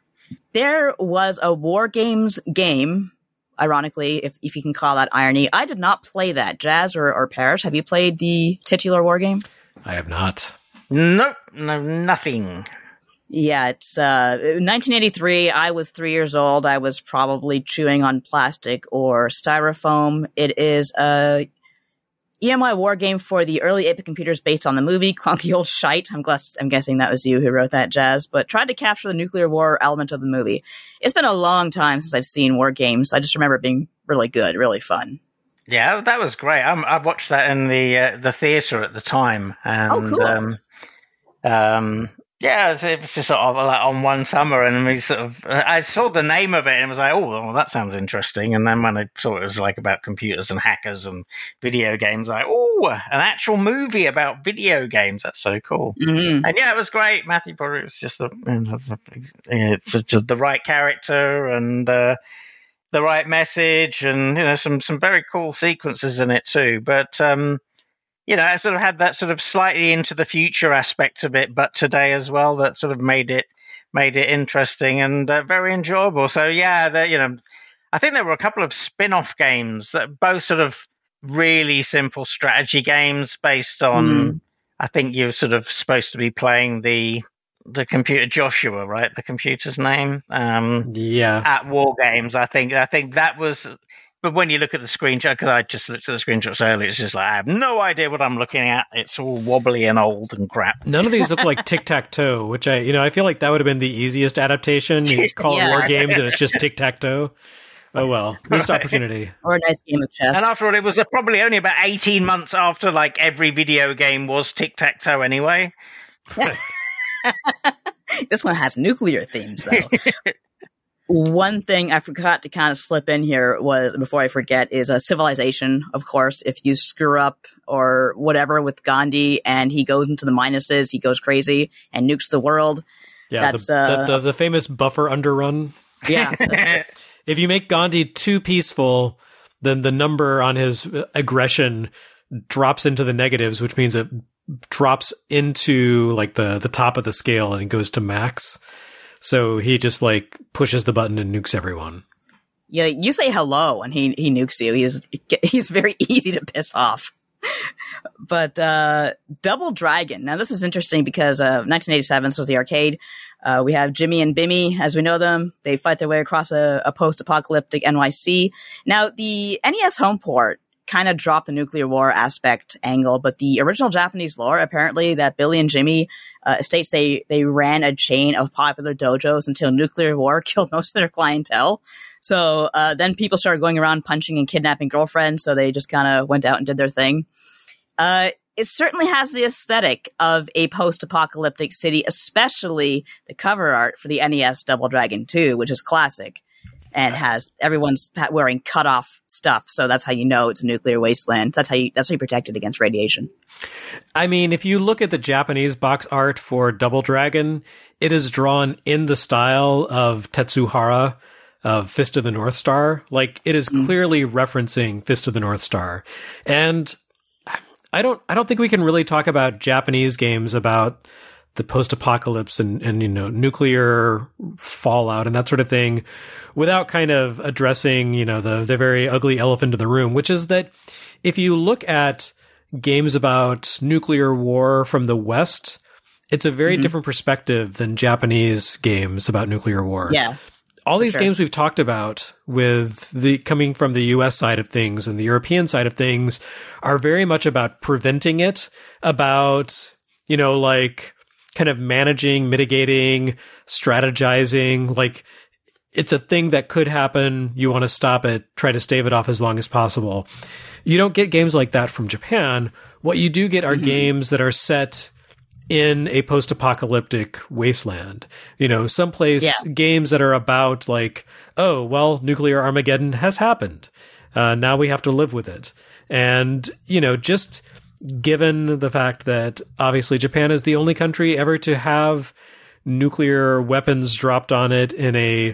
There was a War Games game, ironically, if, if you can call that irony. I did not play that. Jazz or, or Parrish, have you played the titular War Game? I have not. Nope, no, nothing. Yeah, it's uh, nineteen eighty-three. I was three years old. I was probably chewing on plastic or styrofoam. It is a E M I war game for the early eight-bit computers based on the movie. Clunky old shite. I'm, guess, I'm guessing that was you who wrote that, Jazz, but tried to capture the nuclear war element of the movie. It's been a long time since I've seen war games. I just remember it being really good, really fun. Yeah, that was great. I, I watched that in the uh, the theater at the time. And, oh, cool. Um, um, yeah, it was, it was just sort of like on one summer, and we sort of I saw the name of it and was like, oh, well, that sounds interesting. And then when I saw it was like about computers and hackers and video games, like, oh, an actual movie about video games. That's so cool. Mm-hmm. And yeah, it was great. Matthew Broderick was just the you know, the, the, the right character and uh, the right message, and you know some some very cool sequences in it too. But um, you know, it sort of had that sort of slightly into the future aspect of it, but today as well, that sort of made it made it interesting and uh, very enjoyable. So yeah, the, you know, I think there were a couple of spin-off games that both sort of really simple strategy games based on. Mm. I think you're sort of supposed to be playing the the computer Joshua, right? The computer's name. Um, yeah. At War Games, I think. I think that was. But when you look at the screenshot, because I just looked at the screenshots earlier, it's just like, I have no idea what I'm looking at. It's all wobbly and old and crap. None of these look like tic-tac-toe, which I, you know, I feel like that would have been the easiest adaptation. You call yeah. it War Games and it's just tic-tac-toe. Oh, well, missed right. opportunity. Or a nice game of chess. And after all, it was probably only about eighteen months after, like, every video game was tic-tac-toe anyway. This one has nuclear themes, though. One thing I forgot to kind of slip in here was, before I forget, is a Civilization, of course. If you screw up or whatever with Gandhi and he goes into the minuses, he goes crazy and nukes the world. Yeah, that's, the, uh, the, the, the famous buffer underrun. Yeah. If you make Gandhi too peaceful, then the number on his aggression drops into the negatives, which means it drops into like the, the top of the scale and it goes to max. So he just like pushes the button and nukes everyone. Yeah, you say hello and he he nukes you. He's he's very easy to piss off. But uh, Double Dragon. Now this is interesting because uh, nineteen eighty-seven, so was the arcade. Uh, we have Jimmy and Bimmy as we know them. They fight their way across a, a post-apocalyptic N Y C. Now the N E S home port kind of dropped the nuclear war aspect angle, but the original Japanese lore, apparently that Billy and Jimmy uh, states they, they ran a chain of popular dojos until nuclear war killed most of their clientele. So uh, then people started going around punching and kidnapping girlfriends, so they just kind of went out and did their thing. Uh, it certainly has the aesthetic of a post-apocalyptic city, especially the cover art for the N E S Double Dragon two, which is classic. And has everyone's wearing cut off stuff, so that's how you know it's a nuclear wasteland. That's how you that's how you protect it against radiation. I mean, if you look at the Japanese box art for Double Dragon, it is drawn in the style of Tetsuhara of Fist of the North Star. Like it is clearly mm. referencing Fist of the North Star. And I don't I don't think we can really talk about Japanese games about the post-apocalypse and, and, you know, nuclear fallout and that sort of thing without kind of addressing, you know, the, the very ugly elephant in the room, which is that if you look at games about nuclear war from the West, it's a very mm-hmm. different perspective than Japanese games about nuclear war. Yeah. All these sure. games we've talked about with the coming from the U S side of things and the European side of things are very much about preventing it, about, you know, like, kind of managing, mitigating, strategizing. Like it's a thing that could happen. You want to stop it, try to stave it off as long as possible. You don't get games like that from Japan. What you do get are mm-hmm. games that are set in a post-apocalyptic wasteland. You know, someplace yeah. games that are about like, oh, well, nuclear Armageddon has happened. Uh, now we have to live with it. And, you know, just given the fact that obviously Japan is the only country ever to have nuclear weapons dropped on it in a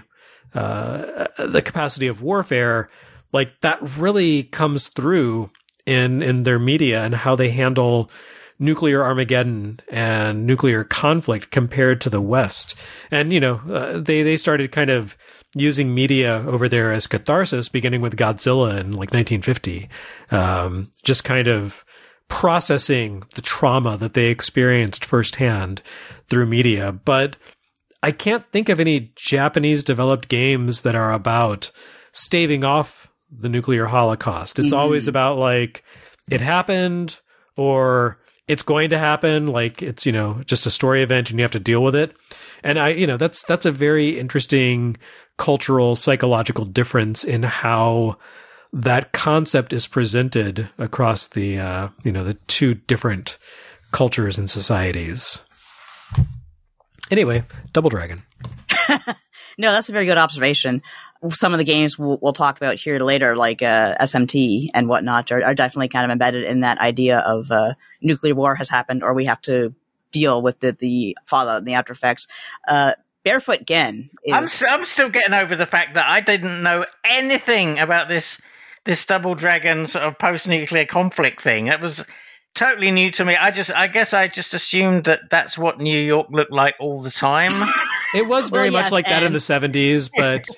uh, the capacity of warfare, like that really comes through in in their media and how they handle nuclear Armageddon and nuclear conflict compared to the West. And you know, uh, they they started kind of using media over there as catharsis, beginning with Godzilla in like nineteen fifty, um, just kind of processing the trauma that they experienced firsthand through media. But I can't think of any Japanese developed games that are about staving off the nuclear holocaust. It's mm-hmm. always about like, it happened or it's going to happen. Like it's, you know, just a story event and you have to deal with it. And I, you know, that's, that's a very interesting cultural, psychological difference in how that concept is presented across the, uh, you know, the two different cultures and societies. Anyway, Double Dragon. No, that's a very good observation. Some of the games we'll, we'll talk about here later, like uh, S M T and whatnot, are, are definitely kind of embedded in that idea of uh, nuclear war has happened, or we have to deal with the, the fallout and the after effects. Uh, Barefoot Gen. Is- I'm, st- I'm still getting over the fact that I didn't know anything about this this Double Dragon sort of post-nuclear conflict thing. It was totally new to me. I just, I guess, I just assumed that that's what New York looked like all the time. It was very well, much yes, like that and- in the seventies, but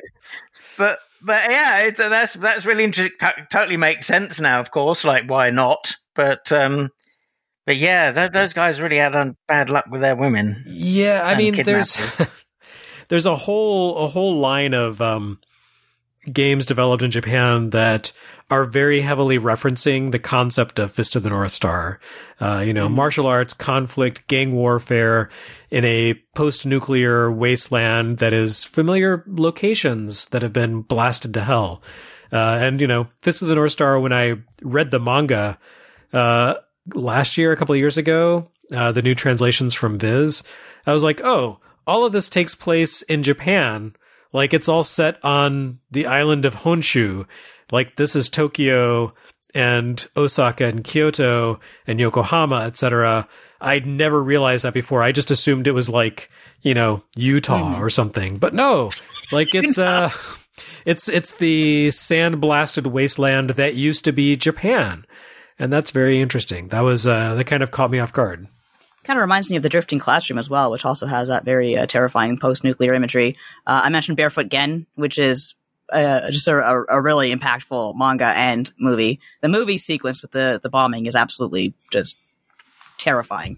but but yeah, it, that's that's really interesting. Totally makes sense now, of course. Like, why not? But um, but yeah, th- those guys really had um, bad luck with their women. yeah, I and mean, there's kidnappers. there's a whole a whole line of um, games developed in Japan that are very heavily referencing the concept of Fist of the North Star. Uh, you know, mm-hmm. martial arts, conflict, gang warfare in a post-nuclear wasteland that is familiar locations that have been blasted to hell. Uh, and, you know, Fist of the North Star, when I read the manga uh, last year, a couple of years ago, uh, the new translations from Viz, I was like, oh, all of this takes place in Japan. Like, it's all set on the island of Honshu. Like, this is Tokyo and Osaka and Kyoto and Yokohama, et cetera. I'd never realized that before. I just assumed it was like, you know, Utah mm. or something. But no, like it's uh, it's it's the sand-blasted wasteland that used to be Japan, and that's very interesting. That was uh, that kind of caught me off guard. Kind of reminds me of the Drifting Classroom as well, which also has that very uh, terrifying post-nuclear imagery. Uh, I mentioned Barefoot Gen, which is Uh, just a, a really impactful manga and movie. The movie sequence with the, the bombing is absolutely just terrifying.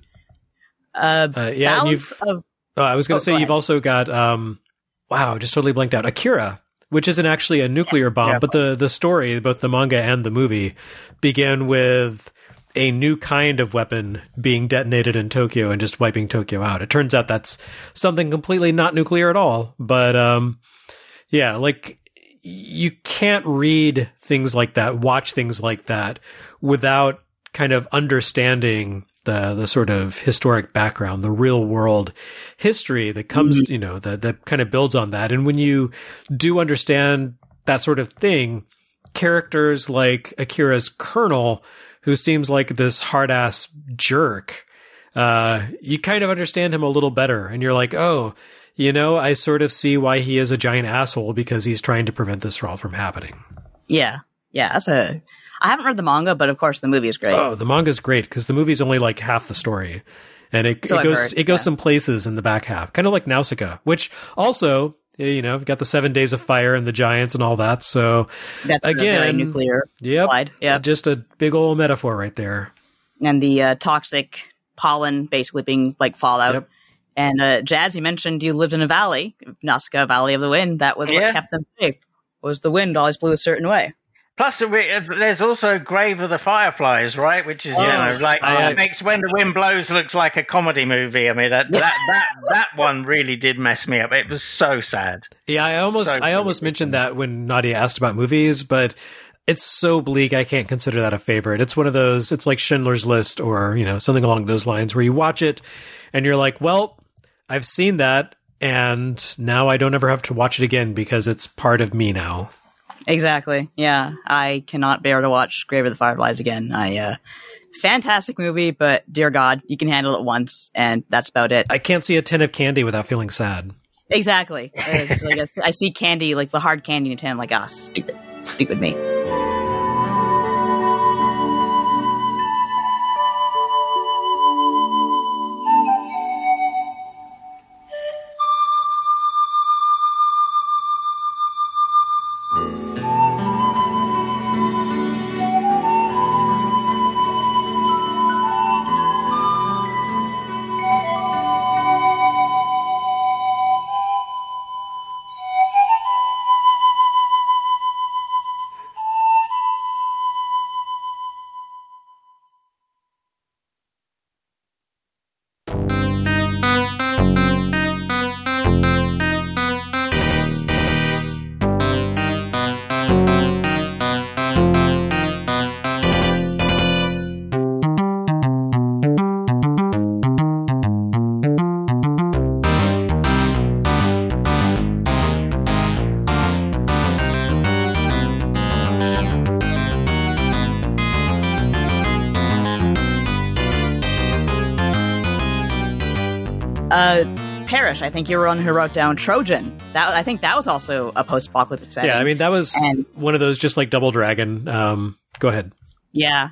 Uh, uh, yeah, and you've, of, oh, I was going to oh, say go you've also got um, wow, just totally blanked out. Akira, which isn't actually a nuclear bomb, yeah. but the the story, both the manga and the movie, began with a new kind of weapon being detonated in Tokyo and just wiping Tokyo out. It turns out that's something completely not nuclear at all, but um, yeah, like. You can't read things like that, watch things like that without kind of understanding the the sort of historic background, the real world history that comes, mm-hmm. you know, that, that kind of builds on that. And when you do understand that sort of thing, characters like Akira's Colonel, who seems like this hard ass jerk, uh, you kind of understand him a little better. And you're like, oh, you know, I sort of see why he is a giant asshole because he's trying to prevent this all from happening. Yeah. Yeah. That's a, I haven't read the manga, but of course the movie is great. Oh, the manga is great because the movie's only like half the story. And it, so it goes, heard, it goes yeah. some places in the back half, kind of like Nausicaa, which also, you know, got the seven days of fire and the giants and all that. So that's again, very nuclear. Yep. Yeah. Just a big old metaphor right there. And the uh, toxic pollen basically being like fallout. Yep. And uh, Jazz, you mentioned you lived in a valley, Nausicaa, Valley of the Wind. That was what yeah. kept them safe. Was the wind always blew a certain way? Plus, there's also Grave of the Fireflies, right? Which is, you yes. know, like uh, it makes When the Wind Blows looks like a comedy movie. I mean, that that that, that one really did mess me up. It was so sad. Yeah, I almost so I almost mentioned that when Nadia asked about movies, but it's so bleak I can't consider that a favorite. It's one of those. It's like Schindler's List or you know something along those lines where you watch it and you're like, well. I've seen that, and now I don't ever have to watch it again because it's part of me now. Exactly. Yeah, I cannot bear to watch Grave of the Fireflies again. I uh, fantastic movie, but dear God, you can handle it once, and that's about it. I can't see a tin of candy without feeling sad. Exactly. It's like I, I see candy, like the hard candy in a tin. I'm like, ah, oh, stupid, stupid me. Uh, Parrish, I think you were one who wrote down Trojan. That I think that was also a post-apocalyptic setting. Yeah, I mean that was and, one of those just like Double Dragon. Um, go ahead. Yeah,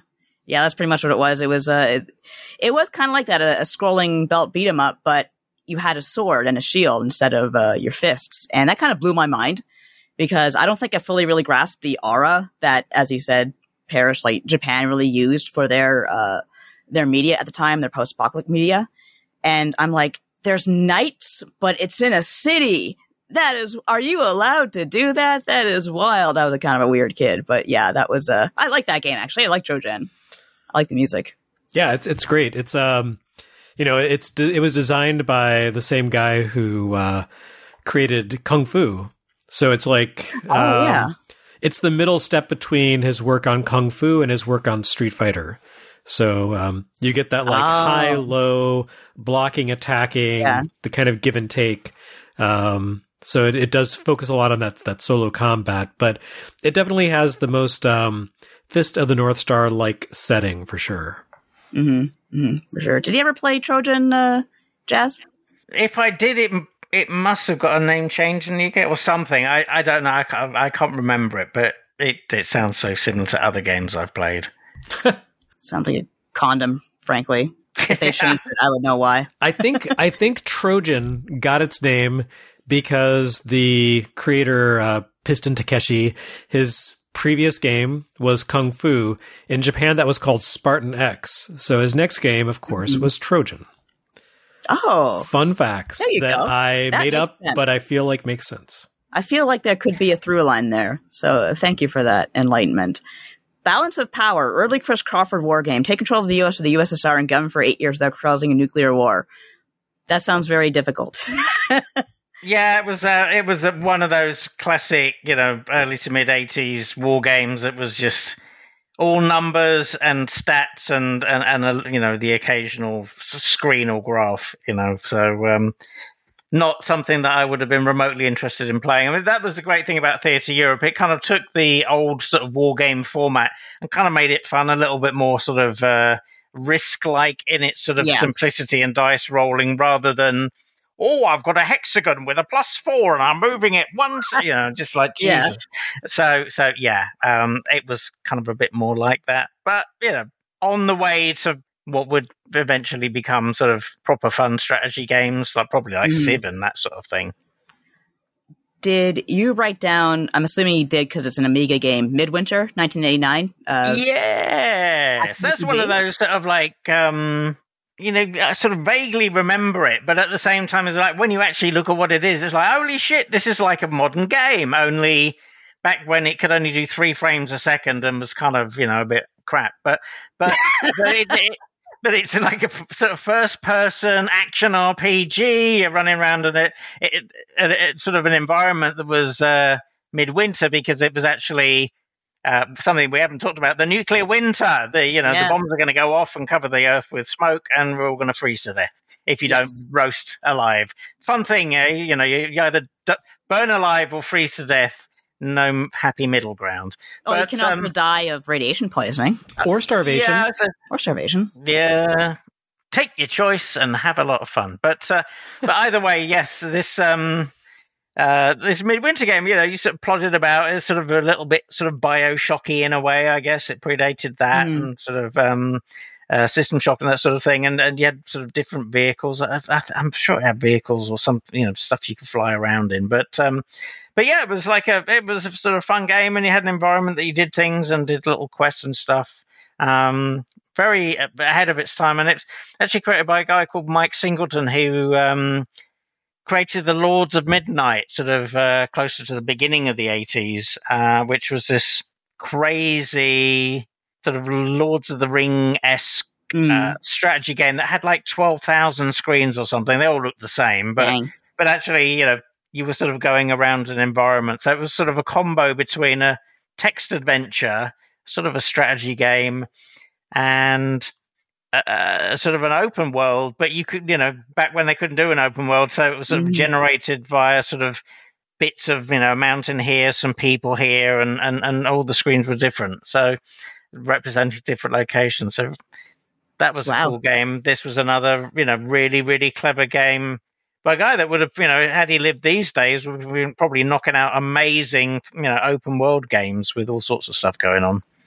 Yeah, that's pretty much what it was. It was uh, it, it was kind of like that, a, a scrolling belt beat 'em up, but you had a sword and a shield instead of uh, your fists. And that kind of blew my mind because I don't think I fully really grasped the aura that, as you said, Paris, like Japan really used for their uh, their media at the time, their post-apocalyptic media. And I'm like, there's knights, but it's in a city. That is, are you allowed to do that? That is wild. I was a kind of a weird kid, but yeah, that was, uh, I like that game actually. I like Trojan. I like the music. Yeah, it's it's great. It's um, you know, it's it was designed by the same guy who uh, created Kung Fu. So it's like, oh um, yeah, it's the middle step between his work on Kung Fu and his work on Street Fighter. So um, you get that like oh. high low blocking, attacking, yeah. the kind of give and take. Um, so it, it does focus a lot on that that solo combat, but it definitely has the most um, Fist of the North Star like setting for sure. Mm-hmm. Mm-hmm. For sure. Did you ever play Trojan, uh, Jazz? If I did, it it must have got a name change in the U K or something. I, I don't know. I can't, I can't remember it, but it, it sounds so similar to other games I've played. Sounds like a condom, frankly. If they changed it, I would know why. I think I think Trojan got its name because the creator uh, Piston Takeshi, his previous game was Kung Fu. In Japan, that was called Spartan X. So his next game, of course, mm-hmm. was Trojan. Oh. Fun facts that go. I that made up, sense. but I feel like makes sense. I feel like there could be a through line there. So thank you for that enlightenment. Balance of Power, early Chris Crawford war game. Take control of the U S or the U S S R and govern for eight years without causing a nuclear war. That sounds very difficult. Yeah, it was uh, it was uh, one of those classic, you know, early to mid eighties war games. It was just all numbers and stats and and and uh, you know, the occasional screen or graph, you know. So um, not something that I would have been remotely interested in playing. I mean, that was the great thing about Theatre Europe. It kind of took the old sort of war game format and kind of made it fun, a little bit more sort of uh, risk-like in its sort of yeah. simplicity and dice rolling, rather than, oh, I've got a hexagon with a plus four and I'm moving it once, you know, just like Jesus. Yeah. So, so yeah, um, it was kind of a bit more like that. But, you know, on the way to what would eventually become sort of proper fun strategy games, like probably like mm. Civ and that sort of thing. Did you write down, I'm assuming you did because it's an Amiga game, Midwinter, nineteen eighty-nine? Uh, yes, that's one of those sort of like, um, you know, I sort of vaguely remember it, but at the same time, it's like when you actually look at what it is, it's like, holy shit, this is like a modern game, only back when it could only do three frames a second and was kind of, you know, a bit crap. But, but, but it, it But it's like a sort of first-person action R P G. You're running around in it, it, it, it sort of an environment that was uh, midwinter because it was actually uh, something we haven't talked about: the nuclear winter. The you know yeah. the bombs are going to go off and cover the earth with smoke, and we're all going to freeze to death if you yes. don't roast alive. Fun thing, eh? You know, you, you either d- burn alive or freeze to death. No happy middle ground. Oh, but, you can also um, die of radiation poisoning. Or starvation. Yeah, a, or starvation. Yeah. Take your choice and have a lot of fun. But uh, but either way, yes, this um uh this midwinter game, you know, you sort of plodded about. It's sort of a little bit sort of Bioshocky in a way, I guess. It predated that mm. and sort of um uh, System Shock and that sort of thing. And, and you had sort of different vehicles. I, I, I'm sure it had vehicles or some, you know, stuff you could fly around in. But um But yeah, it was like a it was a sort of fun game, and you had an environment that you did things and did little quests and stuff. Um, very ahead of its time, and it's actually created by a guy called Mike Singleton, who um, created the Lords of Midnight, sort of uh, closer to the beginning of the eighties, uh, which was this crazy sort of Lords of the Ring-esque mm. uh, strategy game that had like twelve thousand screens or something. They all looked the same, but Dang. but actually, you know, you were sort of going around an environment. So it was sort of a combo between a text adventure, sort of a strategy game, and a, a sort of an open world. But you could, you know, back when they couldn't do an open world, so it was sort of mm. generated via sort of bits of, you know, a mountain here, some people here, and, and, and all the screens were different. So represented different locations. So that was wow. a cool game. This was another, you know, really, really clever game. But a guy that would have, you know, had he lived these days, would have been probably knocking out amazing, you know, open world games with all sorts of stuff going on.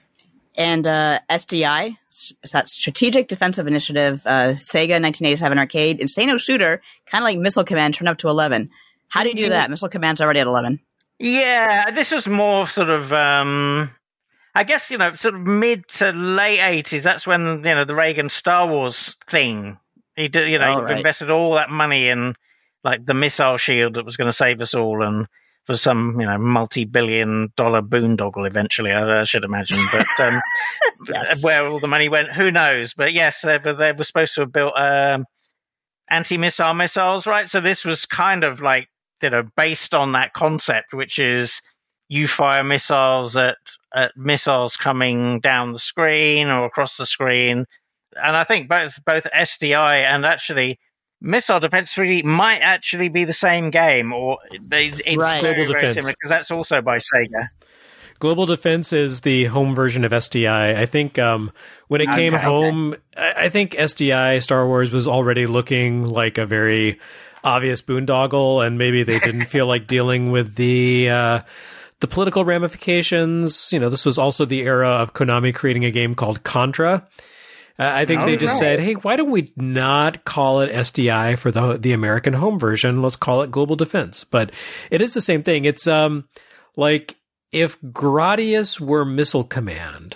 And uh, S D I, so that's Strategic Defensive Initiative, uh, Sega nineteen eighty-seven arcade, Insano Shooter, kind of like Missile Command, turned up to eleven. How do you do that? Missile Command's already at eleven. Yeah, this was more sort of, um, I guess, you know, sort of mid to late eighties. That's when, you know, the Reagan Star Wars thing, he did, you know, Oh, he right. invested all that money in, like, the missile shield that was going to save us all, and for some, you know, multi-billion dollar boondoggle eventually, I, I should imagine. But um, Yes. where all the money went, who knows? But yes, they, they were supposed to have built um, anti-missile missiles, right? So this was kind of like, you know, based on that concept, which is you fire missiles at, at missiles coming down the screen or across the screen. And I think both both S D I and actually Missile Defense three D might actually be the same game, or it's Right. very, Global very Defense. similar, because that's also by Sega. Global Defense is the home version of S D I. I think um, when it came Okay. home, I I think S D I Star Wars was already looking like a very obvious boondoggle, and maybe they didn't feel like dealing with the uh, the political ramifications. You know, this was also the era of Konami creating a game called Contra. Uh, I think Oh, they just no. said, "Hey, why don't we not call it S D I for the the American home version? Let's call it Global Defense." But it is the same thing. It's um like if Gradius were Missile Command.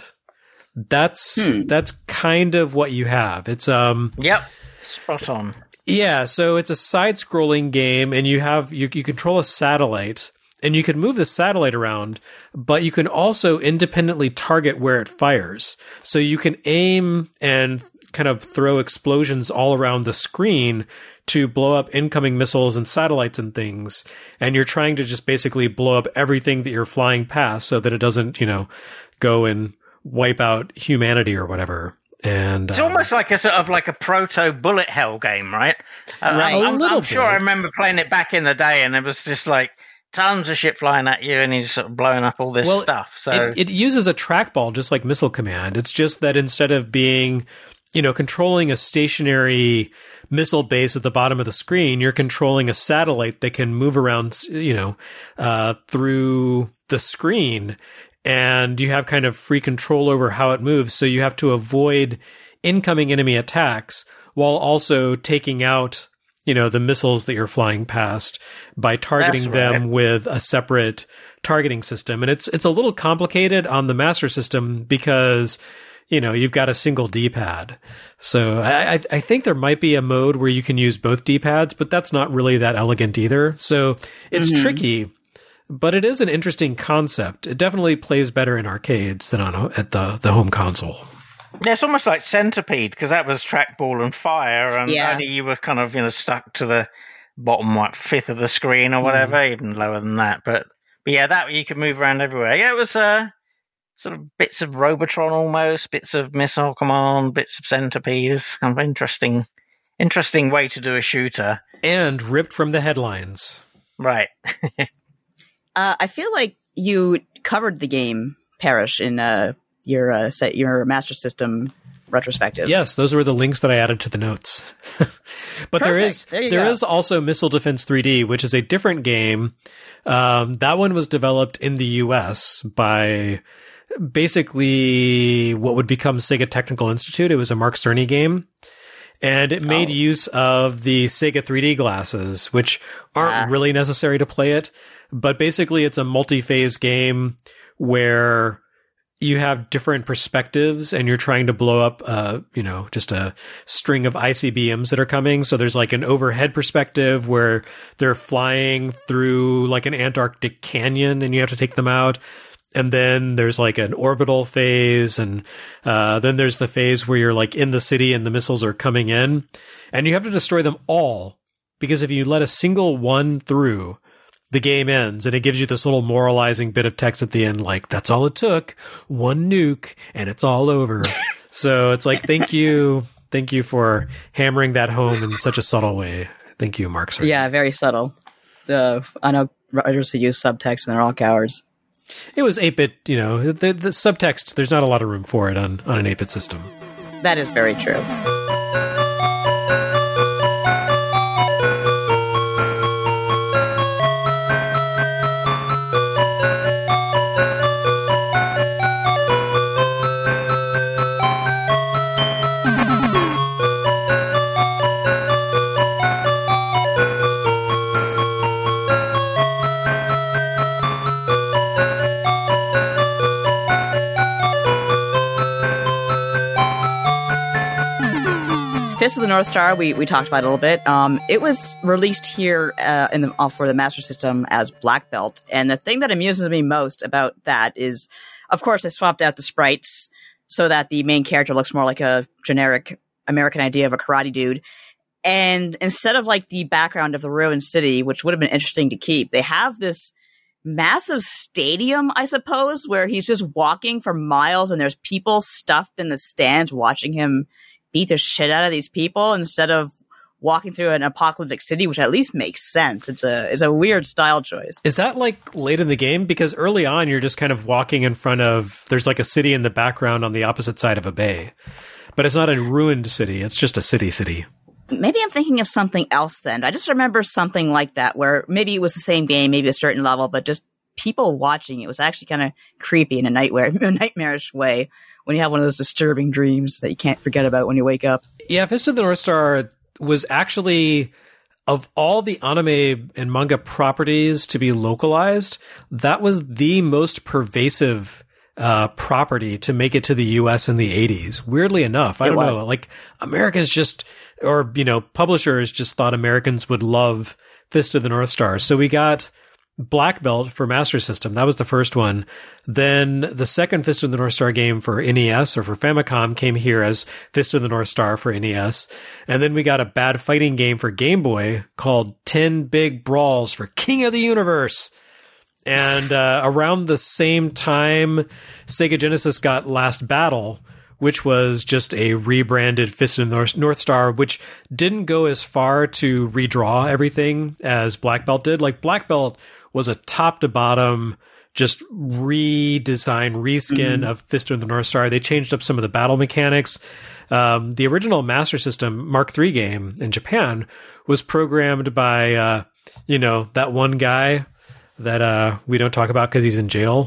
That's Hmm. that's kind of what you have. It's um Yep, spot on. yeah, so it's a side-scrolling game, and you have you you control a satellite, and you can move the satellite around, but you can also independently target where it fires. So you can aim and kind of throw explosions all around the screen to blow up incoming missiles and satellites and things. And you're trying to just basically blow up everything that you're flying past so that it doesn't, you know, go and wipe out humanity or whatever. And It's um, almost like a sort of like a proto bullet hell game, right? Uh, Right. I'm, A I'm- little I'm sure bit. I remember playing it back in the day, and it was just like tons of shit flying at you, and he's sort of blowing up all this Well, stuff. So It, it uses a trackball just like Missile Command. It's just that instead of being, you know, controlling a stationary missile base at the bottom of the screen, you're controlling a satellite that can move around, you know, uh, through the screen. And you have kind of free control over how it moves. So you have to avoid incoming enemy attacks while also taking out, you know, the missiles that you're flying past by targeting That's them right. with a separate targeting system. And it's it's a little complicated on the Master System because, you know, you've got a single D-pad. So I, I, I think there might be a mode where you can use both D-pads, but that's not really that elegant either. So it's Mhm. tricky, but it is an interesting concept. It definitely plays better in arcades than on at the, the home console. yeah, it's almost like Centipede, because that was trackball and fire, and Yeah. only you were kind of, you know, stuck to the bottom what fifth of the screen or whatever, even lower than that. But but yeah, that you could move around everywhere. Yeah, it was uh, sort of bits of Robotron almost, bits of Missile Command, bits of Centipede. It's kind of interesting, interesting way to do a shooter. And ripped from the headlines. Right. Uh, I feel like you covered the game, Parrish, in uh, your uh, set, your Master System retrospective. Yes, those were the links that I added to the notes. But there Perfect. is There you there go. is also Missile Defense three D, which is a different game. Um, that one was developed in the U S by basically what would become Sega Technical Institute. It was a Mark Cerny game. And it made Oh. use of the Sega three D glasses, which aren't Ah. really necessary to play it. But basically, it's a multi-phase game where you have different perspectives and you're trying to blow up, uh, you know, just a string of I C B Ms that are coming. So there's like an overhead perspective where they're flying through like an Antarctic canyon and you have to take them out. And then there's like an orbital phase. And uh, then there's the phase where you're like in the city and the missiles are coming in. And you have to destroy them all, because if you let a single one through, the game ends, and it gives you this little moralizing bit of text at the end, like, that's all it took, one nuke, and it's all over. So it's like, thank you, thank you for hammering that home in such a subtle way. Thank you, Mark Cerny. Yeah, very subtle. Uh, I know writers who use subtext, and they're all cowards. It was eight-bit, you know, the, the subtext, there's not a lot of room for it on, on an eight-bit system. That is very true. Fist of the North Star, we, we talked about it a little bit. Um, it was released here uh, in the, uh, for the Master System as Black Belt. And the thing that amuses me most about that is, of course, they swapped out the sprites so that the main character looks more like a generic American idea of a karate dude. And instead of like the background of the ruined city, which would have been interesting to keep, they have this massive stadium, I suppose, where he's just walking for miles and there's people stuffed in the stands watching him beat the shit out of these people instead of walking through an apocalyptic city, which at least makes sense. It's a it's a weird style choice. Is that like late in the game? Because early on, you're just kind of walking in front of, there's like a city in the background on the opposite side of a bay. But it's not a ruined city. It's just a city city. Maybe I'm thinking of something else then. I just remember something like that where maybe it was the same game, maybe a certain level, but just people watching it was actually kind of creepy in a nightmare, a nightmarish way when you have one of those disturbing dreams that you can't forget about when you wake up. Yeah, Fist of the North Star was actually, of all the anime and manga properties to be localized, that was the most pervasive uh, property to make it to the U S in the eighties. Weirdly enough, I It don't was. know, like Americans just, or, you know, publishers just thought Americans would love Fist of the North Star. So we got Black Belt for Master System. That was the first one. Then the second Fist of the North Star game for N E S or for Famicom came here as Fist of the North Star for N E S. And then we got a bad fighting game for Game Boy called ten Big Brawls for King of the Universe. And uh, around the same time, Sega Genesis got Last Battle, which was just a rebranded Fist of the North, North Star, which didn't go as far to redraw everything as Black Belt did. Like Black Belt was a top to bottom, just redesign, reskin mm-hmm. of Fist of the North Star. They changed up some of the battle mechanics. Um, the original Master System Mark three game in Japan was programmed by, uh, you know, that one guy that uh, we don't talk about because he's in jail.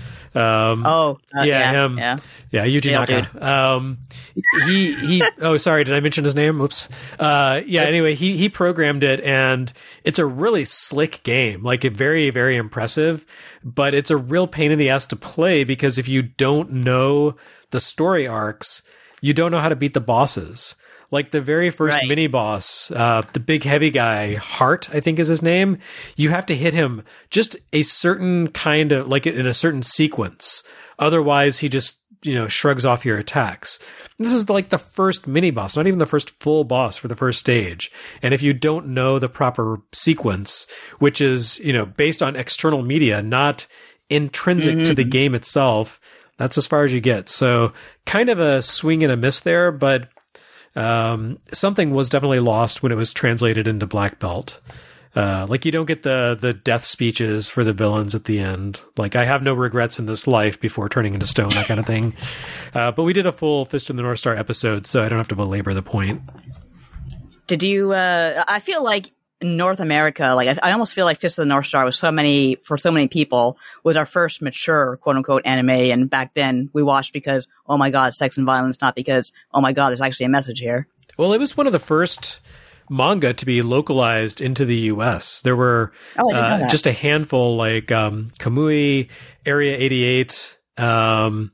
Um, oh, uh, yeah, yeah, him. yeah, yeah, Yuji Jail Naka. dude. Um, he he. Oh, sorry, did I mention his name? Oops. Uh, yeah. Anyway, he he programmed it, and it's a really slick game. Like, it very very impressive, but it's a real pain in the ass to play because if you don't know the story arcs, you don't know how to beat the bosses. Like the very first Right. mini boss, uh, the big heavy guy, Hart, I think is his name. You have to hit him just a certain kind of, like in a certain sequence. Otherwise, he just, you know, shrugs off your attacks. This is like the first mini boss, not even the first full boss for the first stage. And if you don't know the proper sequence, which is, you know, based on external media, not intrinsic mm-hmm. to the game itself, that's as far as you get. So kind of a swing and a miss there, but Um, something was definitely lost when it was translated into Black Belt. Uh, like you don't get the, the death speeches for the villains at the end. Like, I have no regrets in this life before turning into stone, that kind of thing. Uh, but we did a full Fist of the North Star episode, so I don't have to belabor the point. Did you, uh, I feel like North America, like I, I almost feel like Fist of the North Star was so many, for so many people, was our first mature quote unquote anime. And back then we watched because, oh my God, sex and violence, not because, oh my God, there's actually a message here. Well, it was one of the first manga to be localized into the U S. There were oh, I didn't know uh, that. just a handful, like um, Kamui, Area eighty-eight, um,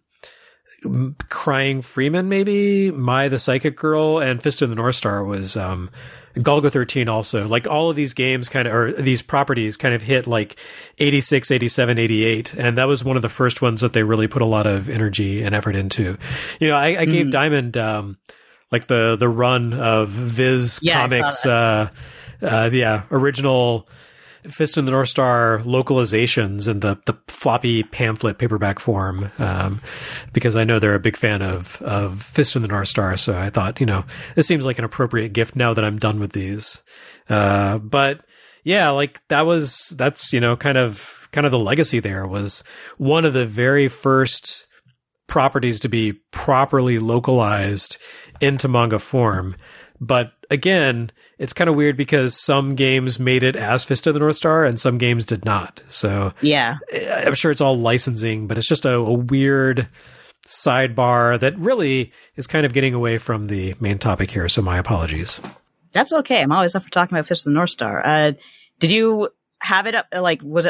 Crying Freeman, maybe, Mai the Psychic Girl, and Fist of the North Star was um, Golgo thirteen also. Like, all of these games kind of, or these properties kind of hit like eighty-six, eighty-seven, eighty-eight. And that was one of the first ones that they really put a lot of energy and effort into. You know, I, I gave mm. Diamond, um, like the, the run of Viz yeah, Comics, uh, uh, yeah, original Fist of the North Star localizations in the, the floppy pamphlet paperback form, um, because I know they're a big fan of, of Fist of the North Star. So I thought, you know, this seems like an appropriate gift now that I'm done with these. Uh, but yeah, like that was, that's, you know, kind of, kind of the legacy there was one of the very first properties to be properly localized into manga form. But again, it's kind of weird because some games made it as Fist of the North Star and some games did not. So yeah, I'm sure it's all licensing, but it's just a, a weird sidebar that really is kind of getting away from the main topic here. So my apologies. That's okay. I'm always up for talking about Fist of the North Star. Uh, did you have it up? Like, was it like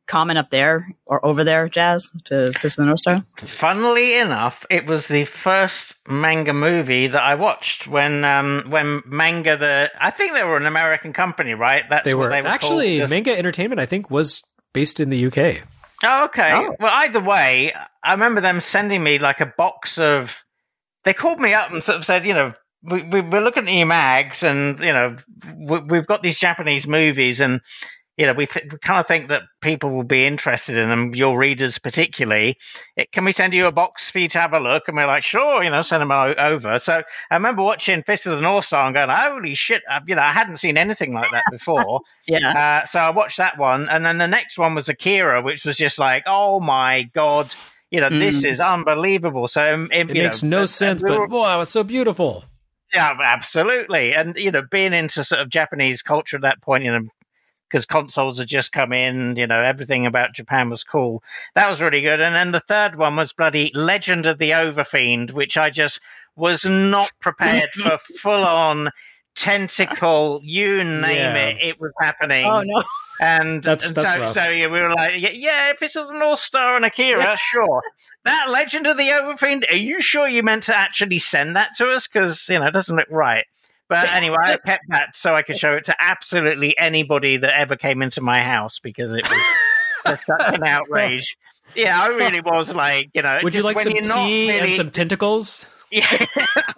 common up there or over there, Jazz, to Fist of the North Star? Funnily enough, it was the first manga movie that I watched when um, when manga the I think they were an American company, right? That's they were, what they were actually called. Manga Entertainment. I think was based in the U K. Oh, okay. Oh. Well, either way, I remember them sending me like a box of. They called me up and sort of said, you know, we, we, we're looking at your mags, and you know, we, we've got these Japanese movies, and you know, we, th- we kind of think that people will be interested in them, your readers particularly. It, can we send you a box for you to have a look? And we're like, sure, you know, send them o- over. So I remember watching Fist of the North Star and going, holy shit, I, you know, I hadn't seen anything like that before. Yeah. Uh, so I watched that one, and then the next one was Akira, which was just like, oh my god, you know, mm. this is unbelievable. So um, it, it you makes know, no sense, we were, but wow, it's so beautiful. Yeah, absolutely. And you know, being into sort of Japanese culture at that point, you know, because consoles had just come in, you know, everything about Japan was cool. That was really good. And then the third one was bloody Legend of the Overfiend, which I just was not prepared for full-on tentacle, you name yeah. it, it was happening. Oh, no. And, that's, and that's so, rough. so yeah, we were like, yeah, yeah, Fist of the North Star and Akira, sure. That Legend of the Overfiend, are you sure you meant to actually send that to us? Because, you know, it doesn't look right. But anyway, I kept that so I could show it to absolutely anybody that ever came into my house, because it was just such an outrage. Yeah, I really was like, you know. Would you like some tea really... and some tentacles? Yeah.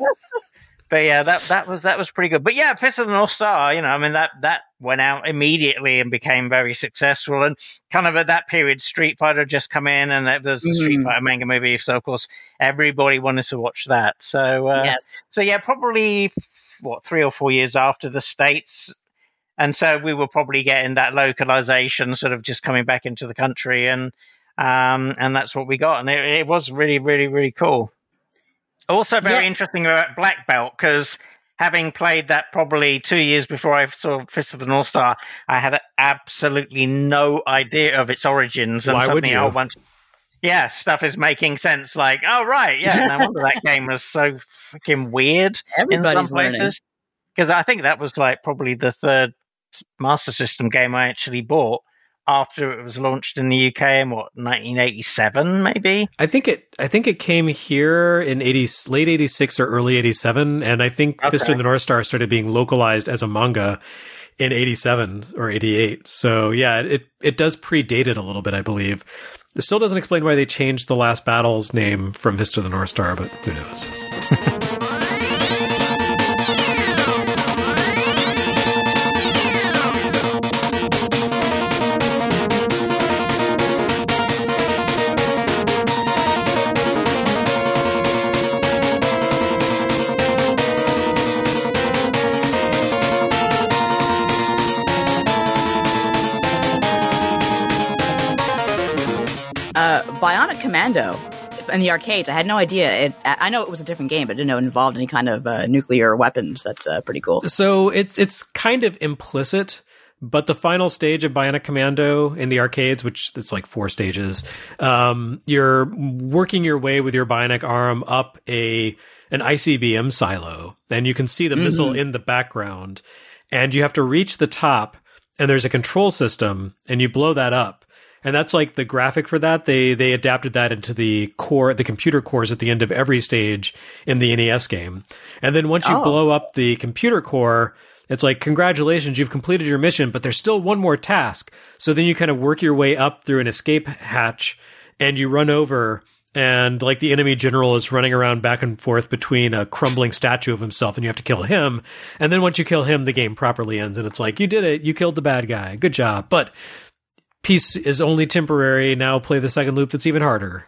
But yeah, that that was that was pretty good. But yeah, Fist of the North Star, you know, I mean, that, that went out immediately and became very successful. And kind of at that period, Street Fighter had just come in, and there was the mm. Street Fighter manga movie. So, of course, everybody wanted to watch that. So, uh, yes. so yeah, probably, what, three or four years after the States. And so we were probably getting that localization sort of just coming back into the country. And um, and that's what we got. And it, it was really, really, really cool. Also very yeah. interesting about Black Belt, because having played that probably two years before I saw Fist of the North Star, I had absolutely no idea of its origins. And Why would you? A bunch, yeah, stuff is making sense. Like, oh, right, yeah, no wonder that game was so freaking weird Everybody's in some places. Because I think that was like probably the third Master System game I actually bought after it was launched in the U K in what, nineteen eighty-seven maybe? I think it I think it came here in eighty late eighty-six or early eighty-seven, and I think okay. Fist of the North Star started being localized as a manga in eighty-seven or eighty-eight. So yeah, it it does predate it a little bit, I believe. It still doesn't explain why they changed the last battle's name from Fist of the North Star, but who knows. Uh, Bionic Commando in the arcades. I had no idea. It, I know it was a different game, but I didn't know it involved any kind of uh, nuclear weapons. That's uh, pretty cool. So it's it's kind of implicit, but the final stage of Bionic Commando in the arcades, which it's like four stages, um, you're working your way with your bionic arm up a an I C B M silo, and you can see the mm-hmm. missile in the background, and you have to reach the top, and there's a control system, and you blow that up. And that's like the graphic for that. They they adapted that into the core, the computer cores at the end of every stage in the N E S game. And then once you oh. blow up the computer core, it's like, congratulations, you've completed your mission, but there's still one more task. So then you kind of work your way up through an escape hatch, and you run over, and like the enemy general is running around back and forth between a crumbling statue of himself, and you have to kill him. And then once you kill him, the game properly ends, and it's like, you did it, you killed the bad guy, good job. But peace is only temporary. Now play the second loop that's even harder.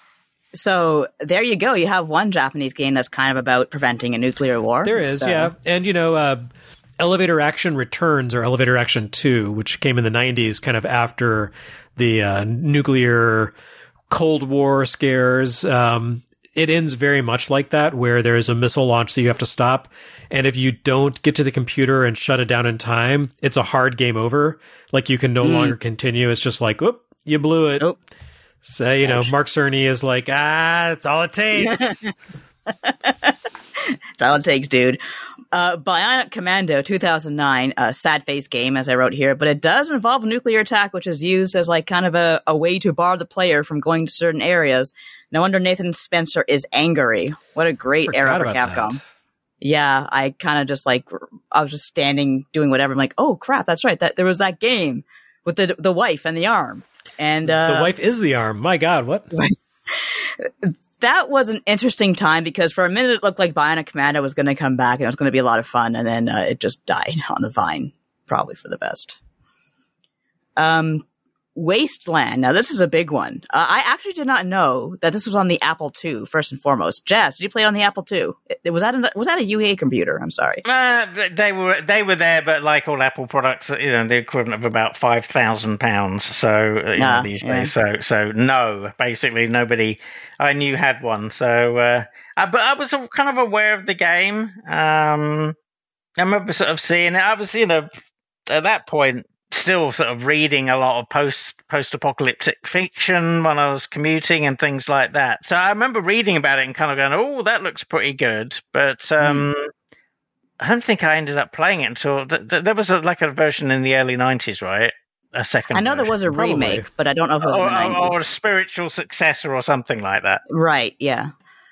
So there you go. You have one Japanese game that's kind of about preventing a nuclear war. There is, so. yeah. And, you know, uh, Elevator Action Returns, or Elevator Action two, which came in the nineties, kind of after the uh, nuclear Cold War scares. Um, it ends very much like that, where there is a missile launch that you have to stop. And if you don't get to the computer and shut it down in time, it's a hard game over. Like, you can no mm. longer continue. It's just like, whoop, you blew it. Oh. So, you know, Mark Cerny is like, ah, that's all it takes. That's all it takes, dude. Uh, Bionic Commando two thousand nine, a sad face game, as I wrote here, but it does involve a nuclear attack, which is used as like kind of a, a way to bar the player from going to certain areas. No wonder Nathan Spencer is angry. What a great era for Capcom. That. Yeah, I kind of just like, I was just standing doing whatever. I'm like, oh crap, that's right. That there was that game with the the wife and the arm. And uh, the wife is the arm. My God, what? That was an interesting time because for a minute it looked like Bionic Commando was going to come back and it was going to be a lot of fun, and then uh, it just died on the vine, probably for the best. Um, Wasteland. Now this is a big one. Uh, I actually did not know that this was on the Apple two. First and foremost, Jazz, did you play it on the Apple two? It, it, was that a, was that a U A computer? I'm sorry. Uh, they were they were there, but like all Apple products, you know, the equivalent of about five thousand pounds. So you know, ah, these yeah. days, so so no, basically nobody I knew had one. So, uh, I, but I was kind of aware of the game. Um, I remember sort of seeing it. I was, you know, at that point, still sort of reading a lot of post post apocalyptic fiction when I was commuting and things like that. So I remember reading about it and kind of going, "Oh, that looks pretty good." But um, mm. I don't think I ended up playing it until th- th- there was a, like a version in the early nineties, right? A second. I know version. There was a Probably. remake, but I don't know if it was or, in the nineties. Or a spiritual successor or something like that. Right? Yeah.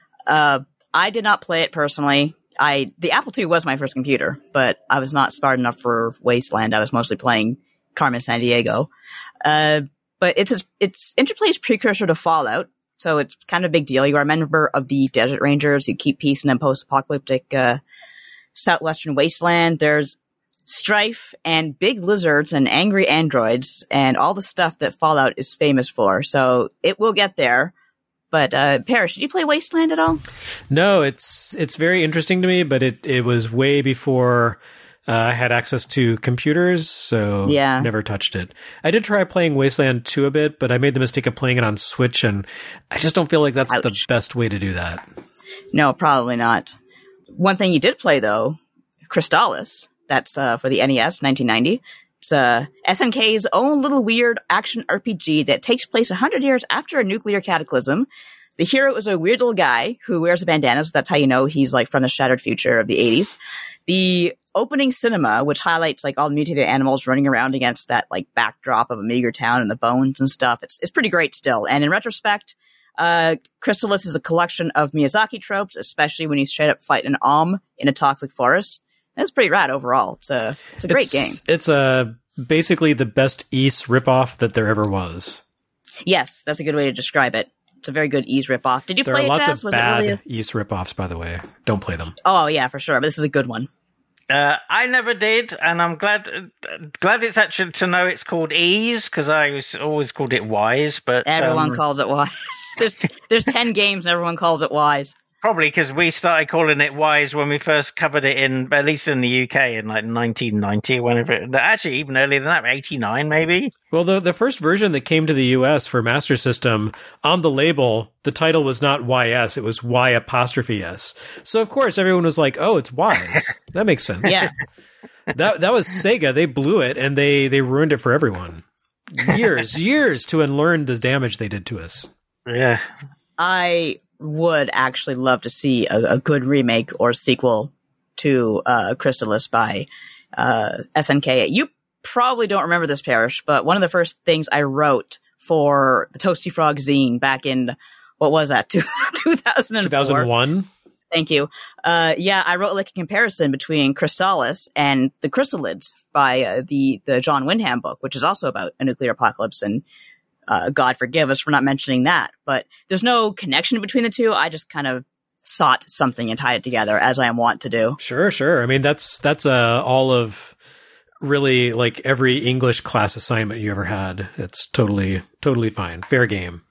Uh, I did not play it personally. I the Apple two was my first computer, but I was not smart enough for Wasteland. I was mostly playing Carmen Sandiego. Uh, but it's a, it's Interplay's precursor to Fallout, so it's kind of a big deal. You are a member of the Desert Rangers. You keep peace in a post-apocalyptic uh, southwestern wasteland. There's strife and big lizards and angry androids and all the stuff that Fallout is famous for. So it will get there. But uh, Parrish, did you play Wasteland at all? No, it's it's very interesting to me, but it, it was way before uh, I had access to computers, so yeah. never touched it. I did try playing Wasteland two a bit, but I made the mistake of playing it on Switch, and I just don't feel like that's Ouch. the best way to do that. No, probably not. One thing you did play, though, Crystalis. That's uh, for the N E S, nineteen ninety. It's uh, S N K's own little weird action R P G that takes place one hundred years after a nuclear cataclysm. The hero is a weird little guy who wears a bandana, so that's how you know he's like from the shattered future of the eighties. The opening cinema, which highlights like all the mutated animals running around against that like backdrop of a meager town and the bones and stuff, it's it's pretty great still. And in retrospect, uh, Crystalis is a collection of Miyazaki tropes, especially when you straight up fight an Om in a toxic forest. That's pretty rad overall. It's a it's a great it's, game. It's a basically the best Ys ripoff that there ever was. Yes, that's a good way to describe it. It's a very good Ys ripoff. Did you there play are it, lots Jazz? of Was bad it really a- Ys ripoffs, by the way. Don't play them. Oh yeah, for sure. But this is a good one. Uh, I never did, and I'm glad uh, glad it's actually to know it's called Ys, because I was always called it Wise. But everyone um, calls it Wise. there's there's ten games, and everyone calls it Wise. Probably because we started calling it Wise when we first covered it in, at least in the U K, in like nineteen ninety, whenever. It, actually, even earlier than that, eighty-nine maybe. Well, the the first version that came to the U S for Master System, on the label, the title was not Y S, it was Y apostrophe S. So of course everyone was like, "Oh, it's Wise." That makes sense. Yeah. That that was Sega. They blew it and they they ruined it for everyone. Years, years to unlearn the damage they did to us. Yeah. I would actually love to see a, a good remake or sequel to uh, Crystalis by uh, S N K. You probably don't remember this, Parrish, but one of the first things I wrote for the Toasty Frog zine back in, what was that, two thousand four? two thousand one? Thank you. Uh, yeah, I wrote like a comparison between Crystalis and The Chrysalids by uh, the, the John Wyndham book, which is also about a nuclear apocalypse, and Uh, God forgive us for not mentioning that, but there's no connection between the two. I just kind of sought something and tied it together, as I am wont to do. Sure, sure. I mean, that's that's uh, all of really like every English class assignment you ever had. It's totally, totally fine. Fair game.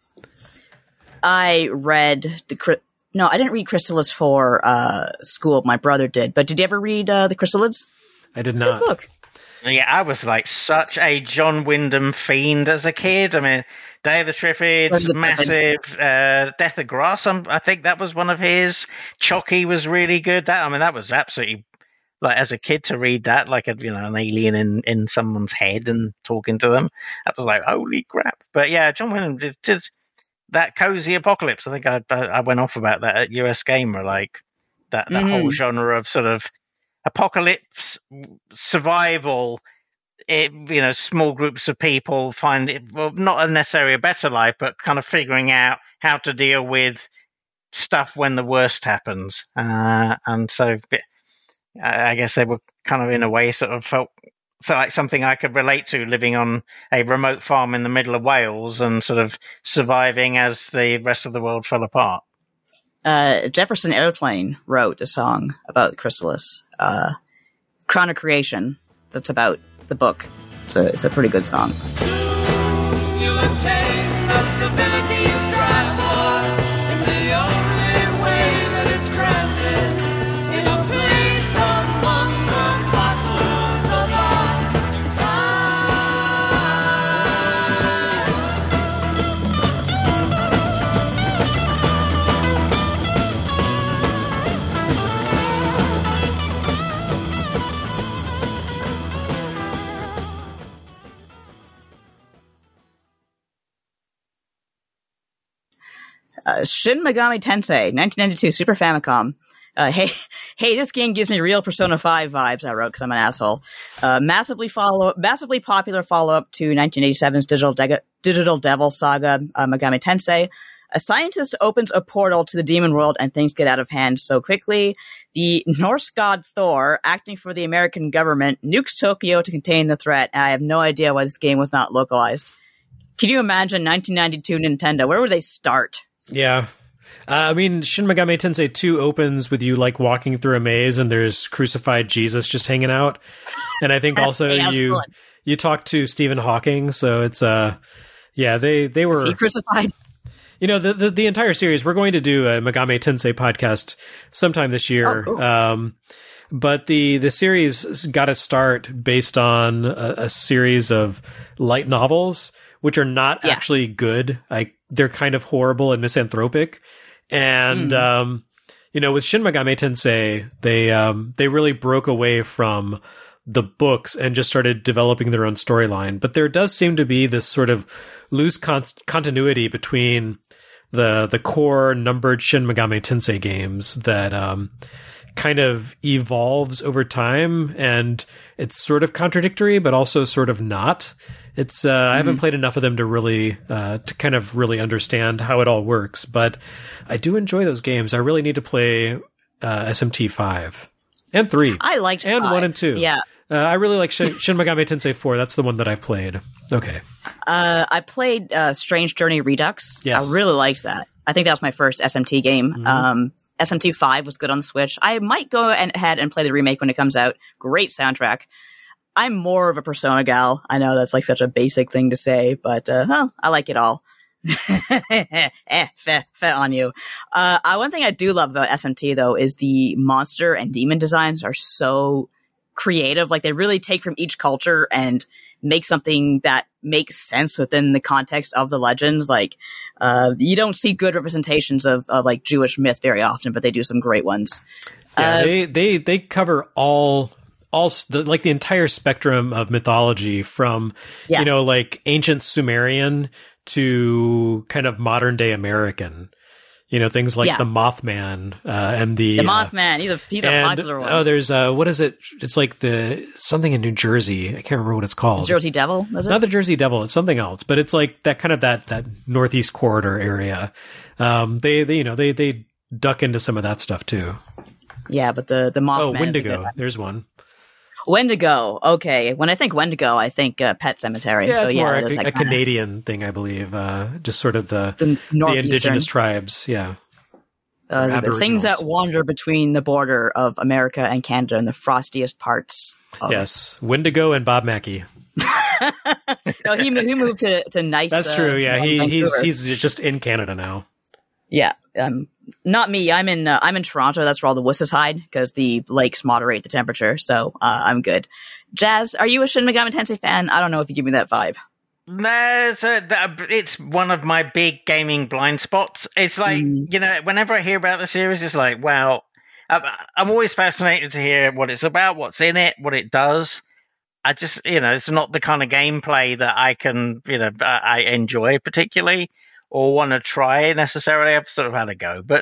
I read the no, I didn't read Crystalis for uh, school. My brother did, but did you ever read uh, the Chrysalids? I did it's not. A good book. Yeah, I was like such a John Wyndham fiend as a kid. I mean, Day of the Triffids, massive. Uh, Death of Grass, um, I think that was one of his. Chucky was really good. That I mean, that was absolutely like as a kid to read that, like a you know an alien in, in someone's head and talking to them. That was like holy crap. But yeah, John Wyndham did, did that cozy apocalypse. I think I I went off about that at U S Gamer, like that that mm-hmm. whole genre of sort of apocalypse survival. It, you know, small groups of people find it, well, not necessarily a better life, but kind of figuring out how to deal with stuff when the worst happens. Uh, and so I guess they were kind of, in a way, sort of felt so like something I could relate to, living on a remote farm in the middle of Wales and sort of surviving as the rest of the world fell apart. Uh, Jefferson Airplane wrote a song about Chrysalis, uh, Crown of Creation, that's about the book. It's a, it's a pretty good song. Soon you'll attain the stability you strive for, in the only way that it's granted, in a place among the fossils of our Uh, Shin Megami Tensei, nineteen ninety-two, Super Famicom. Uh, hey, hey, this game gives me real Persona five vibes, I wrote, because I'm an asshole. Uh, massively follow, massively popular follow-up to nineteen eighty-seven's Digital, De- Digital Devil Saga, uh, Megami Tensei. A scientist opens a portal to the demon world and things get out of hand so quickly. The Norse god Thor, acting for the American government, nukes Tokyo to contain the threat, and I have no idea why this game was not localized. Can you imagine nineteen ninety-two Nintendo? Where would they start? Yeah. Uh, I mean, Shin Megami Tensei two opens with you, like, walking through a maze and there's crucified Jesus just hanging out. And I think also you fun. you talk to Stephen Hawking, so it's, uh, yeah, they, they were... Is he crucified? You know, the, the the entire series, we're going to do a Megami Tensei podcast sometime this year. Oh, cool. Um, but the, the series got a start based on a, a series of light novels, which are not yeah. actually good. Like, they're kind of horrible and misanthropic. And, mm. um, you know, with Shin Megami Tensei, they, um, they really broke away from the books and just started developing their own storyline. But there does seem to be this sort of loose con- continuity between the, the core numbered Shin Megami Tensei games that, um, kind of evolves over time, and it's sort of contradictory, but also sort of not. It's, uh, mm-hmm. I haven't played enough of them to really, uh, to kind of really understand how it all works, but I do enjoy those games. I really need to play, uh, S M T five and three. I liked and five. one and two. Yeah. Uh, I really like Shin, Shin Megami Tensei four. That's the one that I've played. Okay. Uh, I played, uh, Strange Journey Redux. Yes. I really liked that. I think that was my first S M T game. Mm-hmm. Um, S M T five was good on the Switch. I might go ahead and play the remake when it comes out. Great soundtrack. I'm more of a Persona gal. I know that's like such a basic thing to say, but uh, well, I like it all. eh, feh, feh on you. Uh, uh, one thing I do love about S M T, though, is the monster and demon designs are so creative. Like, they really take from each culture and make something that makes sense within the context of the legends. Like, uh, you don't see good representations of, of like Jewish myth very often, but they do some great ones. Yeah, uh, they, they, they cover all, all the, like the entire spectrum of mythology from, yeah. you know, like ancient Sumerian to kind of modern day American. You know, things like yeah. the Mothman, uh, and the... The Mothman, uh, he's a, he's a and, popular one. Oh, there's, uh, what is it? It's like the, something in New Jersey. I can't remember what it's called. The Jersey Devil, is it? Not the Jersey Devil, it's something else, but it's like that kind of that, that Northeast corridor area. Um, they, they, you know, they, they duck into some of that stuff too. Yeah, but the, the Mothman... Oh, Wendigo, there's one. Wendigo, okay. When I think Wendigo, I think uh, Pet Cemetery. Yeah, so, it's yeah, more a, a kinda, Canadian thing, I believe. Uh, just sort of the, the, the indigenous tribes, yeah. Uh, the, the things that wander between the border of America and Canada in the frostiest parts. Of yes, Wendigo and Bob Mackey. no, he he moved to to nice. That's true. Uh, yeah, he, he's he's just in Canada now. Yeah, um, not me. I'm in uh, I'm in Toronto. That's where all the wusses hide because the lakes moderate the temperature. So uh, I'm good. Jazz, are you a Shin Megami Tensei fan? I don't know if you give me that vibe. No, it's, a, it's one of my big gaming blind spots. It's like, mm. you know, whenever I hear about the series, it's like, wow, I'm always fascinated to hear what it's about, what's in it, what it does. I just, you know, it's not the kind of gameplay that I can, you know, I enjoy particularly or want to try necessarily. I've sort of had a go. But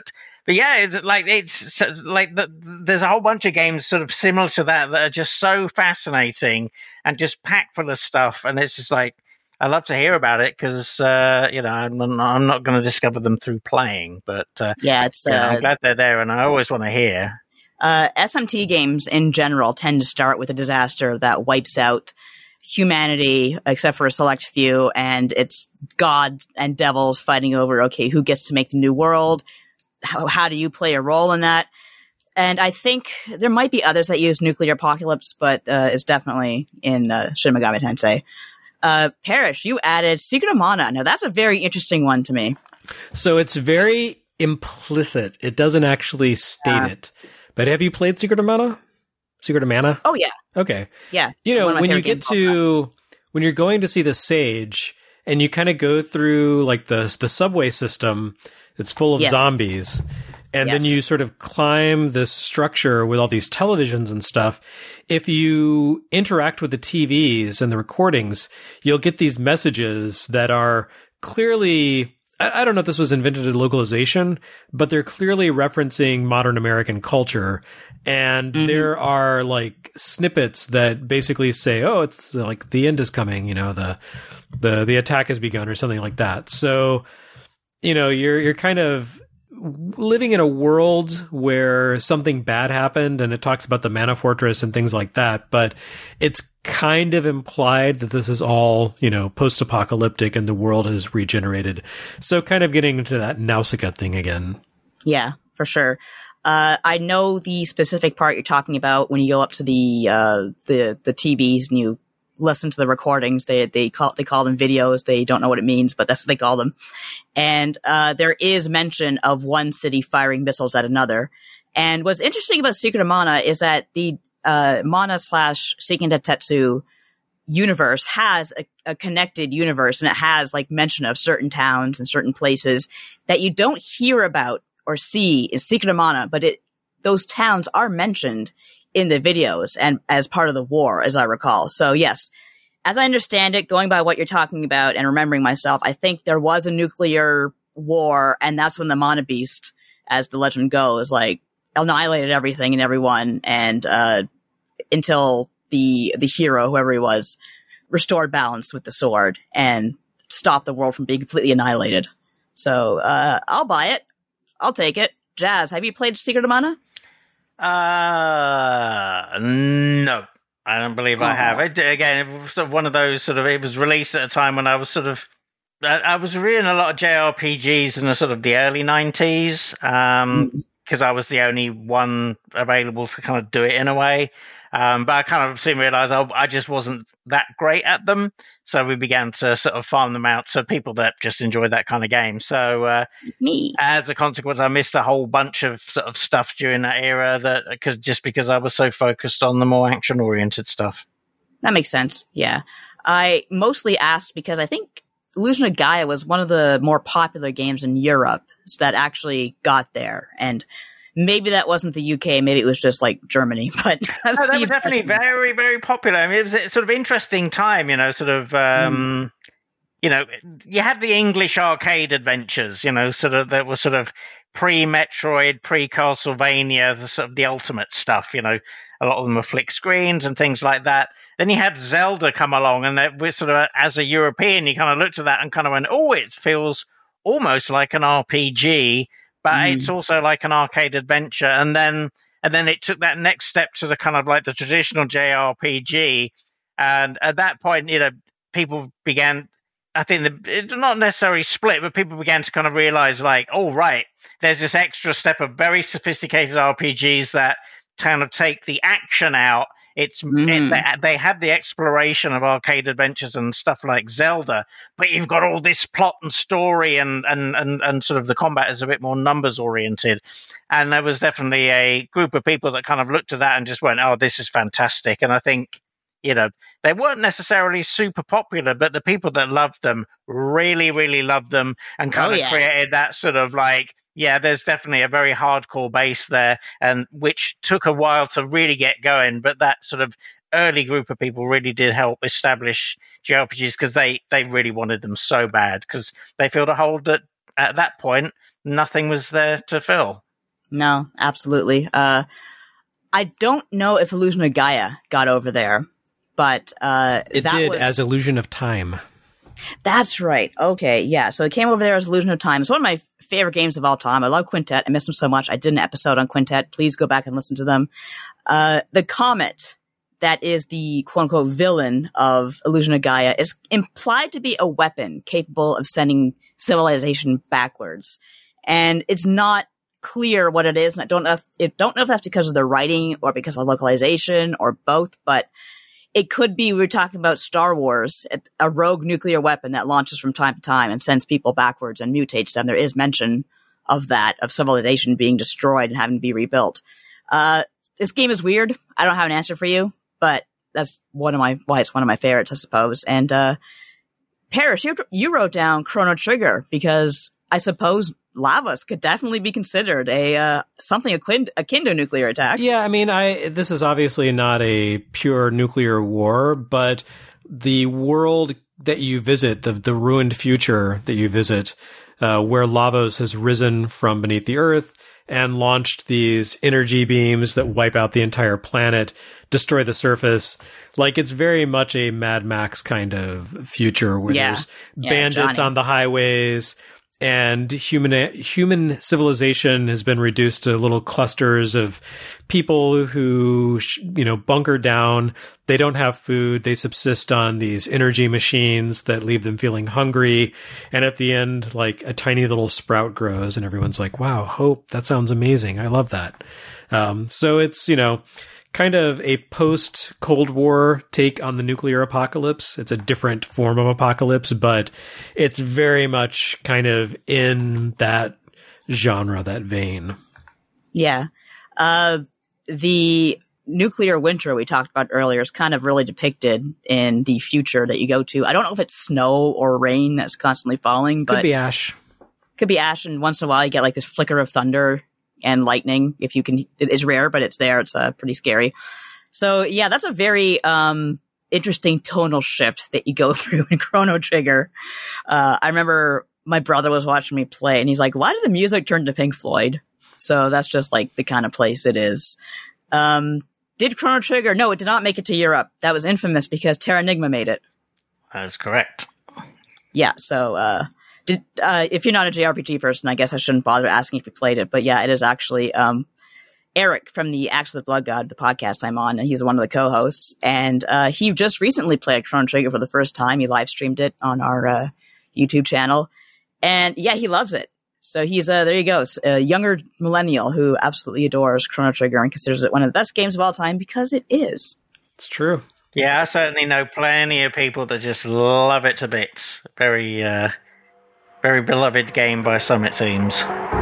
but yeah, it's like it's so- like the, there's a whole bunch of games sort of similar to that that are just so fascinating and just packed full of stuff, and it's just like I love to hear about it because uh, you know I'm, I'm not going to discover them through playing, but uh, Yeah, it's uh, yeah, I'm glad they're there, and I always want to hear. uh, S M T games in general tend to start with a disaster that wipes out humanity, except for a select few, and it's gods and devils fighting over, okay, who gets to make the new world? How, how do you play a role in that? And I think there might be others that use nuclear apocalypse, but uh, it's definitely in uh, Shin Megami Tensei. Uh, Parrish, you added Secret of Mana. Now, that's a very interesting one to me. So it's very implicit. It doesn't actually state Yeah. it. But have you played Secret of Mana? Secret of Mana? Oh, yeah. Okay. Yeah. You One know, of my when you favorite get games of all time. to when you're going to see the sage and you kind of go through like the the subway system, it's full of Yes. zombies. And then Yes. you sort of climb this structure with all these televisions and stuff. If you interact with the T Vs and the recordings, you'll get these messages that are clearly, I, I don't know if this was invented in localization, but they're clearly referencing modern American culture. And Mm-hmm. there are like snippets that basically say, oh, it's like the end is coming, you know, the, the, the attack has begun or something like that. So, you know, you're, you're kind of living in a world where something bad happened, and it talks about the Mana Fortress and things like that, but it's kind of implied that this is all, you know, post-apocalyptic and the world is regenerated. So kind of getting into that Nausicaa thing again. Yeah, for sure. Uh, I know the specific part you're talking about when you go up to the uh, the the T Vs and you listen to the recordings. They they call they call them videos. They don't know what it means, but that's what they call them. And uh, there is mention of one city firing missiles at another. And what's interesting about Secret of Mana is that the uh, Mana slash Seiken Densetsu universe has a, a connected universe, and it has like mention of certain towns and certain places that you don't hear about or see in Secret of Mana, but it those towns are mentioned in the videos and as part of the war, as I recall. So yes, as I understand it, going by what you're talking about and remembering myself, I think there was a nuclear war, and that's when the Mana Beast, as the legend goes, like annihilated everything and everyone, and uh, until the the hero, whoever he was, restored balance with the sword and stopped the world from being completely annihilated. So uh, I'll buy it. I'll take it. Jazz, have you played Secret of Mana? Uh, no, I don't believe I Oh. have. It, again, it was sort of one of those sort of, it was released at a time when I was sort of, I, I was reading a lot of J R P Gs in the sort of the early nineties, um, because I was the only one available to kind of do it in a way. Um, but I kind of soon realized I, I just wasn't that great at them. So we began to sort of farm them out to people that just enjoyed that kind of game. So, uh, Me. as a consequence, I missed a whole bunch of sort of stuff during that era that cause, just because I was so focused on the more action oriented stuff. That makes sense. Yeah. I mostly asked because I think Illusion of Gaia was one of the more popular games in Europe that actually got there. And maybe that wasn't the U K. Maybe it was just like Germany. But No, they were definitely very, very popular. I mean, it was a sort of interesting time, you know, sort of, um, mm. you know, you had the English arcade adventures, you know, sort of that was sort of pre-Metroid, pre-Castlevania, the sort of the ultimate stuff, you know. A lot of them were flick screens and things like that. Then you had Zelda come along, and that was sort of, as a European, you kind of looked at that and kind of went, oh, it feels almost like an R P G, but mm. it's also like an arcade adventure. And then and then it took that next step to the kind of like the traditional J R P G. And at that point, you know, people began, I think, the, it, not necessarily split, but people began to kind of realize, like, oh, right, there's this extra step of very sophisticated R P Gs that kind of take the action out. It's mm. it, they, they had the exploration of arcade adventures and stuff like Zelda, but you've got all this plot and story, and and and, and sort of the combat is a bit more numbers oriented. And there was definitely a group of people that kind of looked at that and just went, "Oh, this is fantastic!" And I think, you know, they weren't necessarily super popular, but the people that loved them really, really loved them, and kind oh, of yeah. created that sort of like, yeah, there's definitely a very hardcore base there, and which took a while to really get going. But that sort of early group of people really did help establish J R P Gs, because they, they really wanted them so bad, because they filled a hole that at that point nothing was there to fill. No, absolutely. Uh, I don't know if Illusion of Gaia got over there, but uh, It that did was, as Illusion of Time. That's right. Okay, yeah. So it came over there as Illusion of Time. It's one of my favorite games of all time. I love Quintet. I miss them so much. I did an episode on Quintet. Please go back and listen to them. Uh, the comet that is the quote-unquote villain of Illusion of Gaia is implied to be a weapon capable of sending civilization backwards. And it's not clear what it is, and I don't know if, if don't know if that's because of the writing or because of localization or both, but it could be we were talking about Star Wars, a rogue nuclear weapon that launches from time to time and sends people backwards and mutates them. There is mention of that, of civilization being destroyed and having to be rebuilt. Uh, this game is weird. I don't have an answer for you, but that's one of my why it's one of my favorites, I suppose. And uh, Parrish, you, you wrote down Chrono Trigger because I suppose Lavos could definitely be considered a uh, something akin, akin to a nuclear attack. Yeah, I mean, I this is obviously not a pure nuclear war, but the world that you visit, the the ruined future that you visit, uh, where Lavos has risen from beneath the earth and launched these energy beams that wipe out the entire planet, destroy the surface. Like, it's very much a Mad Max kind of future where Yeah. there's Yeah, bandits Johnny. on the highways. And human human civilization has been reduced to little clusters of people who, sh- you know, bunker down. They don't have food. They subsist on these energy machines that leave them feeling hungry. And at the end, like, a tiny little sprout grows and everyone's like, wow, hope, that sounds amazing. I love that. Um, so it's, you know, kind of a post-Cold War take on the nuclear apocalypse. It's a different form of apocalypse, but it's very much kind of in that genre, that vein. Yeah. Uh, the nuclear winter we talked about earlier is kind of really depicted in the future that you go to. I don't know if it's snow or rain that's constantly falling, but Could be ash. could be ash, and once in a while you get like this flicker of thunder and lightning. If you can, it is rare, but it's there. It's uh, pretty scary. So yeah, that's a very um, interesting tonal shift that you go through in Chrono Trigger. Uh, I remember my brother was watching me play, and he's like, "Why did the music turn to Pink Floyd?" So that's just like the kind of place it is. Um, did Chrono Trigger? No, it did not make it to Europe. That was infamous because Terranigma made it. That's correct. Yeah, so uh, did, uh, if you're not a J R P G person, I guess I shouldn't bother asking if you played it. But yeah, it is actually um, Eric from the Axe of the Blood God, the podcast I'm on, and he's one of the co-hosts. And uh, he just recently played Chrono Trigger for the first time. He live streamed it on our uh, YouTube channel. And yeah, he loves it. So he's, uh, there you go, a younger millennial who absolutely adores Chrono Trigger and considers it one of the best games of all time because it is. It's true. Yeah, I certainly know plenty of people that just love it to bits. Very, uh, very beloved game by some, it seems.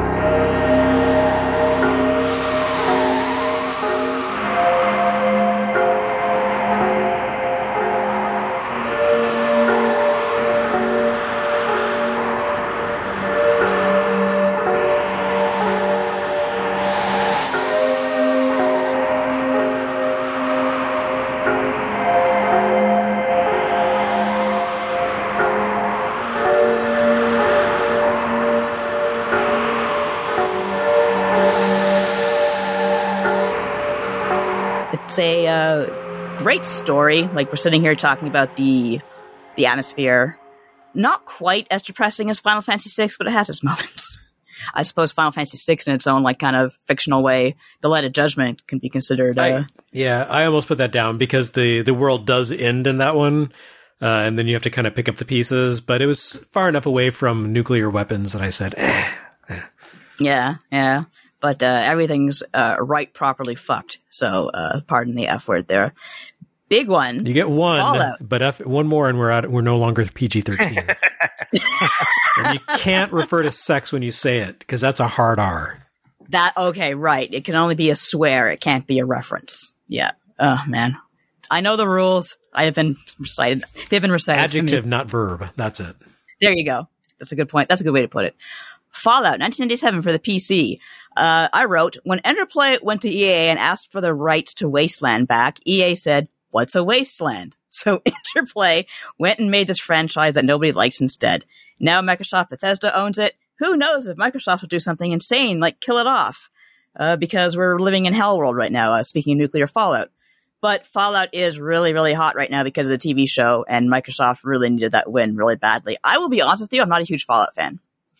It's a uh, great story. Like, we're sitting here talking about the the atmosphere. Not quite as depressing as Final Fantasy six, but it has its moments. I suppose Final Fantasy six, in its own like kind of fictional way, the Light of Judgment can be considered. Uh, I, yeah, I almost put that down because the, the world does end in that one, uh, and then you have to kind of pick up the pieces. But it was far enough away from nuclear weapons that I said, eh. yeah, yeah. But uh, everything's uh, right properly fucked. So, uh, pardon the F word there. Big one. You get one, Fallout. but F, one more, and we're out. We're no longer P G thirteen. And you can't refer to sex when you say it because that's a hard R. That okay, right? It can only be a swear. It can't be a reference. Yeah. Oh man, I know the rules. I have been recited. They've been recited. to me. Adjective, not verb. That's it. There you go. That's a good point. That's a good way to put it. Fallout nineteen ninety-seven for the P C. Uh, I wrote, when Enterplay went to E A and asked for the rights to Wasteland back, E A said, "What's a wasteland?" So Interplay went and made this franchise that nobody likes instead. Now Microsoft Bethesda owns it. Who knows if Microsoft will do something insane like kill it off? uh, because we're living in hell world right now, uh, speaking of nuclear fallout. But Fallout is really, really hot right now because of the T V show, and Microsoft really needed that win really badly. I will be honest with you, I'm not a huge Fallout fan.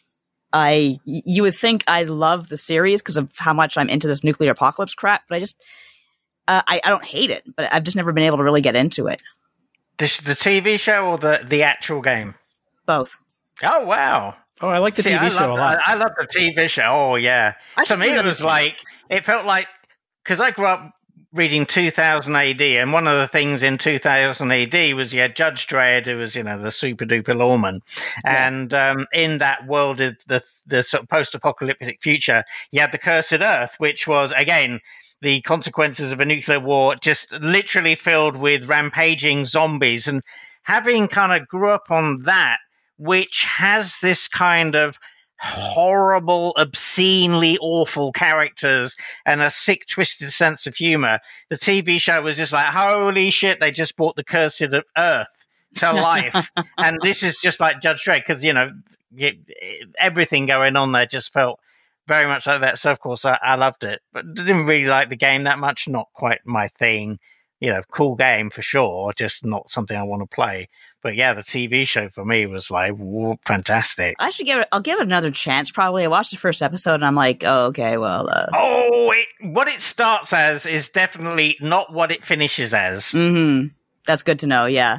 I, you would think I love the series because of how much I'm into this nuclear apocalypse crap, but I just, uh, I, I don't hate it, but I've just never been able to really get into it. The, the T V show or the, the actual game? Both. Oh, wow. Oh, I like the See, T V I show love, a lot. I, I love the T V show. Oh, yeah. I To should me, do it another was thing. like, it felt like, because I grew up reading two thousand A D, and one of the things in two thousand A D was you had Judge Dredd, who was, you know, the super duper lawman. Yeah. And um, in that world of the, the sort of post-apocalyptic future, you had the Cursed Earth, which was, again, the consequences of a nuclear war, just literally filled with rampaging zombies. And having kind of grew up on that, which has this kind of horrible, obscenely awful characters and a sick, twisted sense of humor, the T V show was just like, holy shit, they just brought the Cursed Earth to life. And this is just like Judge Dredd, because, you know, it, it, everything going on there just felt very much like that. So, of course, I, I loved it, but didn't really like the game that much. Not quite my thing. You know, cool game for sure, just not something I want to play. But yeah, the T V show for me was like, whoa, fantastic. I should give it, I'll give it another chance probably. I watched the first episode and I'm like, oh, okay, well. Uh... Oh, it, what it starts as is definitely not what it finishes as. Mm-hmm. That's good to know, yeah.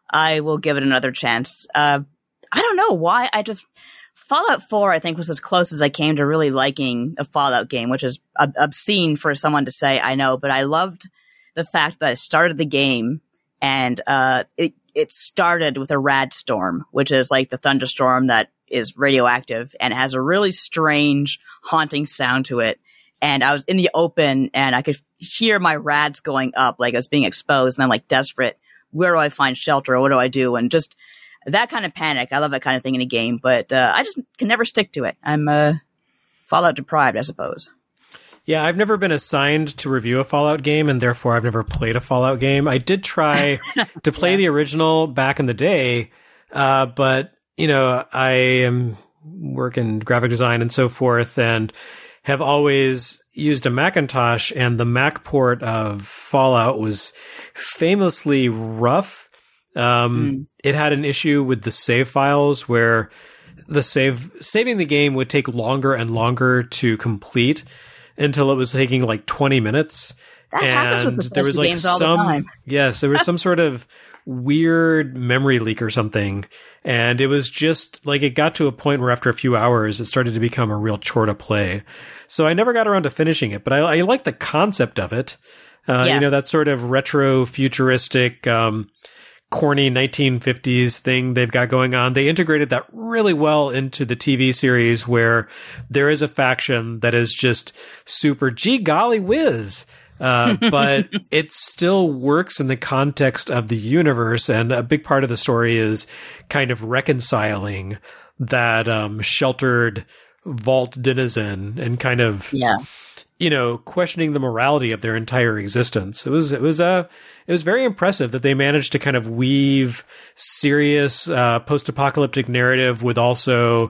I will give it another chance. Uh, I don't know why. I just. Fallout four, I think, was as close as I came to really liking a Fallout game, which is ob- obscene for someone to say, I know, but I loved the fact that I started the game and uh, it it started with a rad storm, which is like the thunderstorm that is radioactive and has a really strange, haunting sound to it. And I was in the open and I could hear my rads going up, like I was being exposed, and I'm like desperate. Where do I find shelter? What do I do? And just that kind of panic. I love that kind of thing in a game, but uh, I just can never stick to it. I'm uh, Fallout deprived, I suppose. Yeah, I've never been assigned to review a Fallout game, and therefore I've never played a Fallout game. I did try to play Yeah. the original back in the day, uh, but, you know, I am working graphic design and so forth, and have always used a Macintosh, and the Mac port of Fallout was famously rough. Um, Mm. It had an issue with the save files where the save saving the game would take longer and longer to complete, until it was taking like twenty minutes. That happens with the there was Bethesda like games all the some, time. yes, there was some sort of weird memory leak or something. And it was just like, it got to a point where after a few hours, it started to become a real chore to play. So I never got around to finishing it, but I, I like the concept of it. Uh, Yeah. You know, that sort of retro futuristic, um, corny nineteen fifties thing they've got going on. They integrated that really well into the T V series, where there is a faction that is just super, gee golly whiz. Uh, but it still works in the context of the universe. And a big part of the story is kind of reconciling that, um, sheltered vault denizen and kind of, Yeah. you know, questioning the morality of their entire existence. It was, it was, uh, it was very impressive that they managed to kind of weave serious, uh, post-apocalyptic narrative with also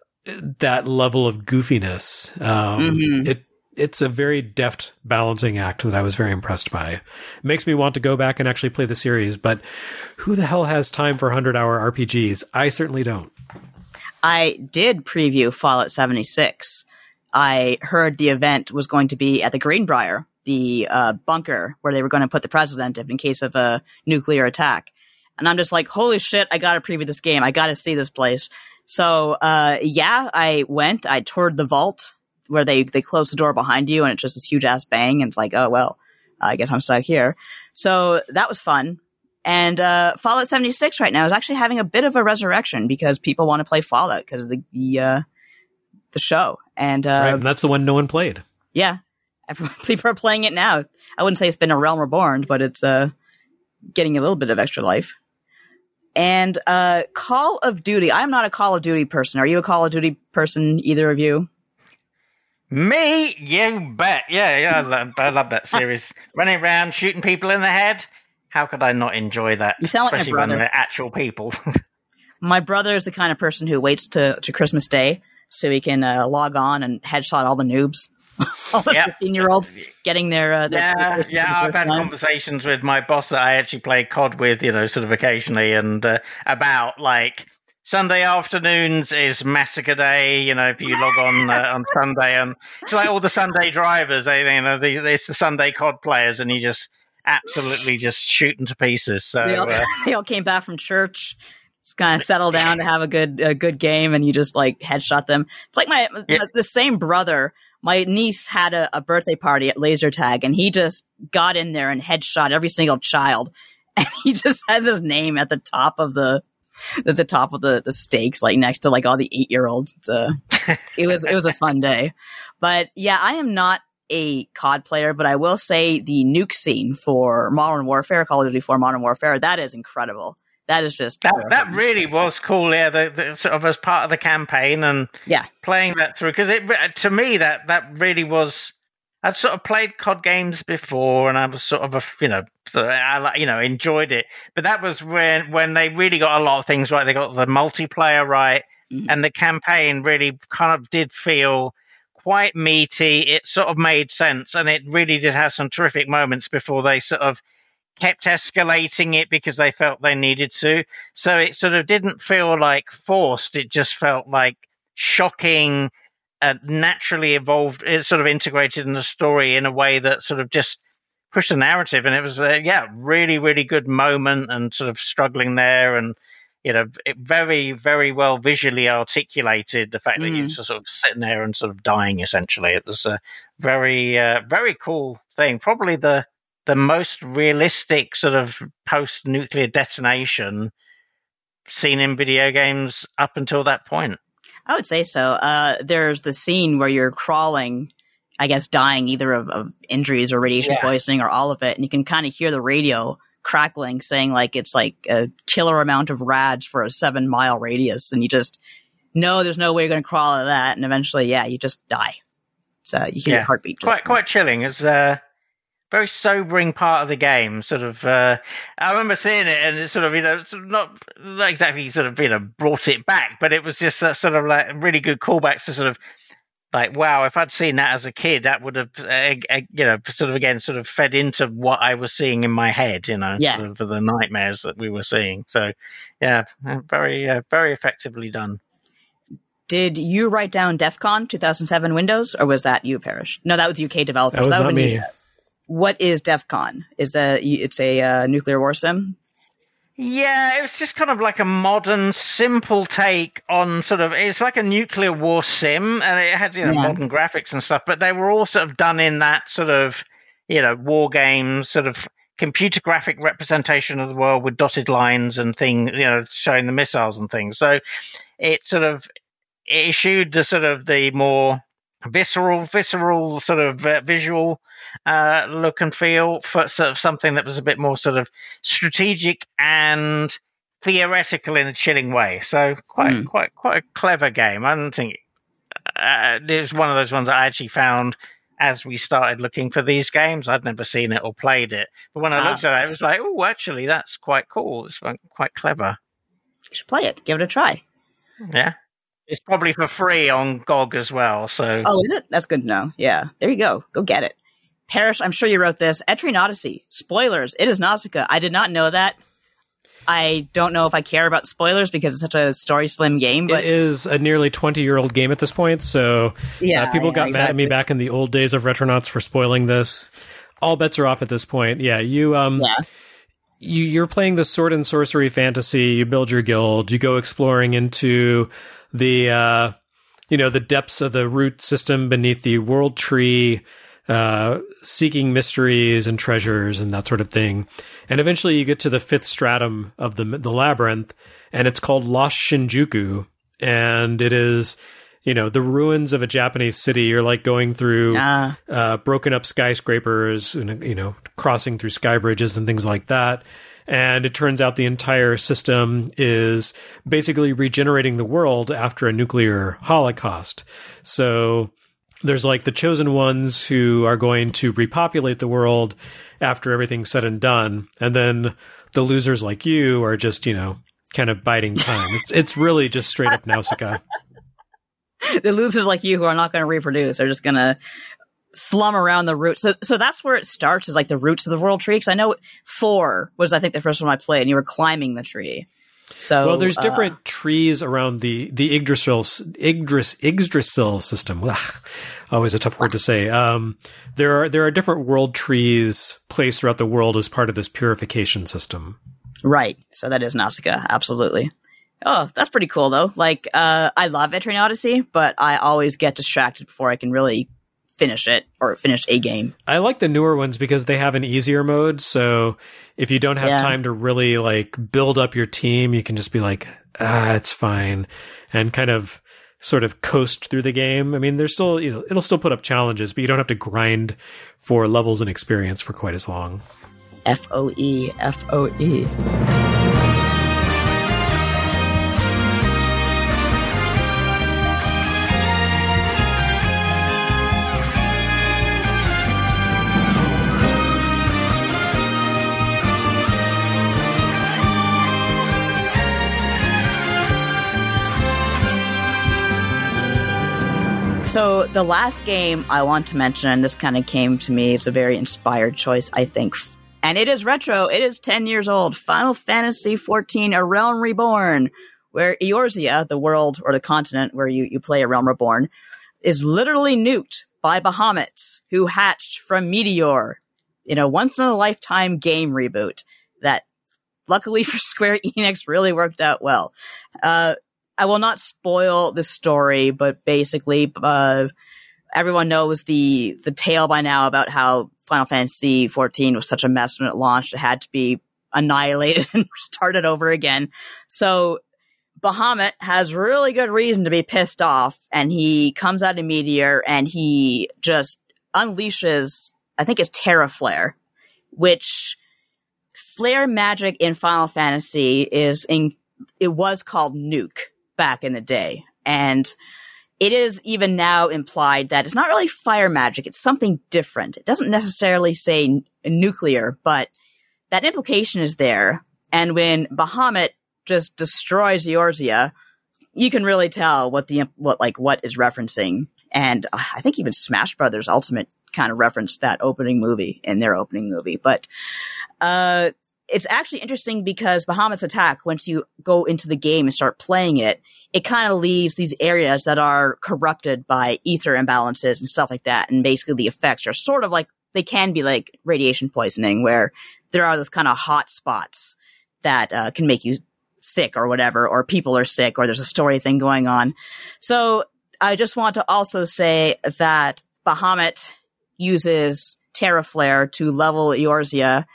that level of goofiness. Um, Mhm. it, it's a very deft balancing act that I was very impressed by. It makes me want to go back and actually play the series, but who the hell has time for hundred hour R P Gs? I certainly don't. I did preview Fallout seventy-six. I heard the event was going to be at the Greenbrier, the uh, bunker where they were going to put the president in case of a nuclear attack. And I'm just like, holy shit, I got to preview this game. I got to see this place. So, uh, yeah, I went, I toured the vault where they, they close the door behind you and it's just this huge ass bang. And it's like, oh, well, I guess I'm stuck here. So that was fun. And uh, Fallout seventy-six right now is actually having a bit of a resurrection because people want to play Fallout because of the the, uh, the show. And, uh, Right, and that's the one no one played. yeah, everyone, people are playing it now. I wouldn't say it's been a Realm Reborn, but it's uh, getting a little bit of extra life. And uh, Call of Duty. I'm not a Call of Duty person. Are you a Call of Duty person, either of you? Me? You bet. Yeah, yeah, I love, I love that series. Running around, shooting people in the head. How could I not enjoy that? You sound like my Especially when brother. they're actual people. My brother is the kind of person who waits to, to Christmas Day so he can uh, log on and headshot all the noobs. All the Yep. fifteen-year-olds getting their, uh, their Yeah, PlayStation for yeah. the I've first had time. conversations with my boss that I actually play C O D with, you know, sort of occasionally, and uh, about like Sunday afternoons is massacre day. You know, if you log on uh, on Sunday, and it's like all the Sunday drivers, they, you know, the, it's the Sunday C O D players, and you just absolutely just shoot them to pieces. So They all, uh, they all came back from church, just kind of settled down to have a good a good game, and you just like headshot them. It's like my Yeah. the same brother. My niece had a, a birthday party at laser tag, and he just got in there and headshot every single child, and he just has his name at the top of the at the top of the the stakes, like next to like all the eight year olds. Uh, it was it was a fun day, but yeah, I am not a C O D player, but I will say the nuke scene for Modern Warfare, Call of Duty four Modern Warfare, that is incredible. That is just that that terrifying. really was cool. Yeah, the, the, sort of as part of the campaign and Yeah. playing that through, because it to me that that really was. I'd sort of played C O D games before, and I was sort of a you know sort of, I like- you know enjoyed it. But that was when when they really got a lot of things right. They got the multiplayer right, Mhm. and the campaign really kind of did feel quite meaty. It sort of made sense, and it really did have some terrific moments before they sort of kept escalating it because they felt they needed to. So it sort of didn't feel like forced. It just felt like shocking, uh, naturally evolved. It sort of integrated in the story in a way that sort of just pushed the narrative. And it was, a, yeah, really, really good moment and sort of struggling there. And, you know, it very, very well visually articulated the fact that Mhm. you were sort of sitting there and sort of dying, essentially. It was a very, uh, very cool thing. Probably the, the most realistic sort of post-nuclear detonation seen in video games up until that point. I would say so. Uh, there's the scene where you're crawling, I guess, dying either of, of injuries or radiation Yeah. poisoning or all of it, and you can kind of hear the radio crackling, saying like it's like a killer amount of rads for a seven mile radius, and you just know there's no way you're going to crawl out of that, and eventually, yeah, you just die. So you hear Yeah. your heartbeat. Just Quite, quite chilling. It's a very sobering part of the game. Sort of, uh, I remember seeing it, and it's sort of, you know, sort of not, not exactly sort of, you know, brought it back, but it was just a sort of like really good callbacks to sort of like, wow, if I'd seen that as a kid, that would have, uh, uh, you know, sort of again, sort of fed into what I was seeing in my head, you know, Yeah. sort of for the nightmares that we were seeing. So, yeah, very, uh, very effectively done. Did you write down DEF CON two thousand seven Windows, or was that you, Parrish? No, that was U K developers. That was would've not been me. you, Jazz. What is DEF CON? Is that it's a uh, nuclear war sim? Yeah, it was just kind of like a modern, simple take on sort of, it's like a nuclear war sim, and it had, you know, Yeah. modern graphics and stuff, but they were all sort of done in that sort of, you know, war games, sort of computer graphic representation of the world with dotted lines and things, you know, showing the missiles and things. So it sort of it issued the sort of the more visceral, visceral sort of uh, visual uh, look and feel for sort of something that was a bit more sort of strategic and theoretical in a chilling way. So quite, Mm. quite, quite a clever game. I don't think uh, it was one of those ones that I actually found as we started looking for these games. I'd never seen it or played it, but when I Ah. looked at it, it was like, oh, actually, that's quite cool. It's quite clever. You should play it. Give it a try. Yeah. It's probably for free on G O G as well. So Oh, is it? That's good to know. Yeah. There you go. Go get it. Parrish, I'm sure you wrote this. Etrian Odyssey. Spoilers. It is Nausicaa. I did not know that. I don't know if I care about spoilers because it's such a story slim game, but It is a nearly twenty-year-old game at this point, so Yeah, uh, people yeah, got mad at me exactly. back in the old days of Retronauts for spoiling this. All bets are off at this point. Yeah, you um, yeah. you you're playing the sword and sorcery fantasy. You build your guild. You go exploring into the uh, you know, the depths of the root system beneath the world tree, uh, seeking mysteries and treasures and that sort of thing. And eventually you get to the fifth stratum of the the labyrinth, and it's called Lost Shinjuku. And it is, you know, the ruins of a Japanese city. You're like going through Ah. uh, broken up skyscrapers and, you know, crossing through sky bridges and things like that. And it turns out the entire system is basically regenerating the world after a nuclear holocaust. So there's like the chosen ones who are going to repopulate the world after everything's said and done. And then the losers like you are just, you know, kind of biding time. It's, it's really just straight up Nausicaa. The losers like you who are not going to reproduce are just going to slum around the roots. So, so that's where it starts, is like the roots of the world tree. Because I know four was, I think, the first one I played, and you were climbing the tree. So, well, there's uh, different trees around the the Yggdrasil Yggdras, Yggdrasil system. Ugh, always a tough word to say. Um, there are there are different world trees placed throughout the world as part of this purification system. Right. So that is Nausicaa. Absolutely. Oh, that's pretty cool, though. Like, uh, I love Etrian Odyssey, but I always get distracted before I can really finish it or finish a game. I like the newer ones because they have an easier mode. So if you don't have Yeah. time to really like build up your team, you can just be like, ah, it's fine, and kind of sort of coast through the game. I mean, there's still, you know, it'll still put up challenges, but you don't have to grind for levels and experience for quite as long. F O E, F O E. So the last game I want to mention, and this kind of came to me, it's a very inspired choice, I think, and it is retro. It is ten years old. Final Fantasy fourteen, A Realm Reborn, where Eorzea, the world or the continent where you, you play A Realm Reborn, is literally nuked by Bahamut, who hatched from Meteor in a once-in-a-lifetime game reboot that, luckily for Square Enix, really worked out well. Uh, I will not spoil the story, but basically, uh, everyone knows the the tale by now about how Final Fantasy fourteen was such a mess when it launched. It had to be annihilated and started over again. So Bahamut has really good reason to be pissed off, and he comes out of Meteor and he just unleashes, I think it's Terra Flare, which flare magic in Final Fantasy is in, it was called Nuke back in the day. And it is even now implied that it's not really fire magic. It's something different. It doesn't necessarily say n- nuclear, but that implication is there. And when Bahamut just destroys Eorzea, you can really tell what the, what, like, what is referencing. And uh, I think even Smash Brothers Ultimate kind of referenced that opening movie in their opening movie. But, uh, it's actually interesting because Bahamut's attack, once you go into the game and start playing it, it kind of leaves these areas that are corrupted by ether imbalances and stuff like that. And basically the effects are sort of like, they can be like radiation poisoning, where there are those kind of hot spots that uh, can make you sick or whatever, or people are sick, or there's a story thing going on. So I just want to also say that Bahamut uses Terra Flare to level Eorzea.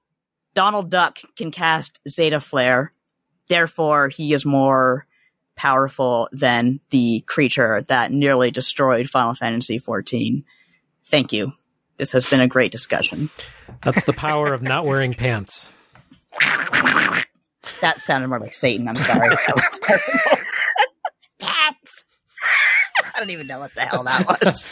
Donald Duck can cast Zeta Flare, therefore he is more powerful than the creature that nearly destroyed Final Fantasy fourteen. Thank you. This has been a great discussion. That's the power of not wearing pants. That sounded more like Satan. I'm sorry. That was terrible. Pants. I don't even know what the hell that was.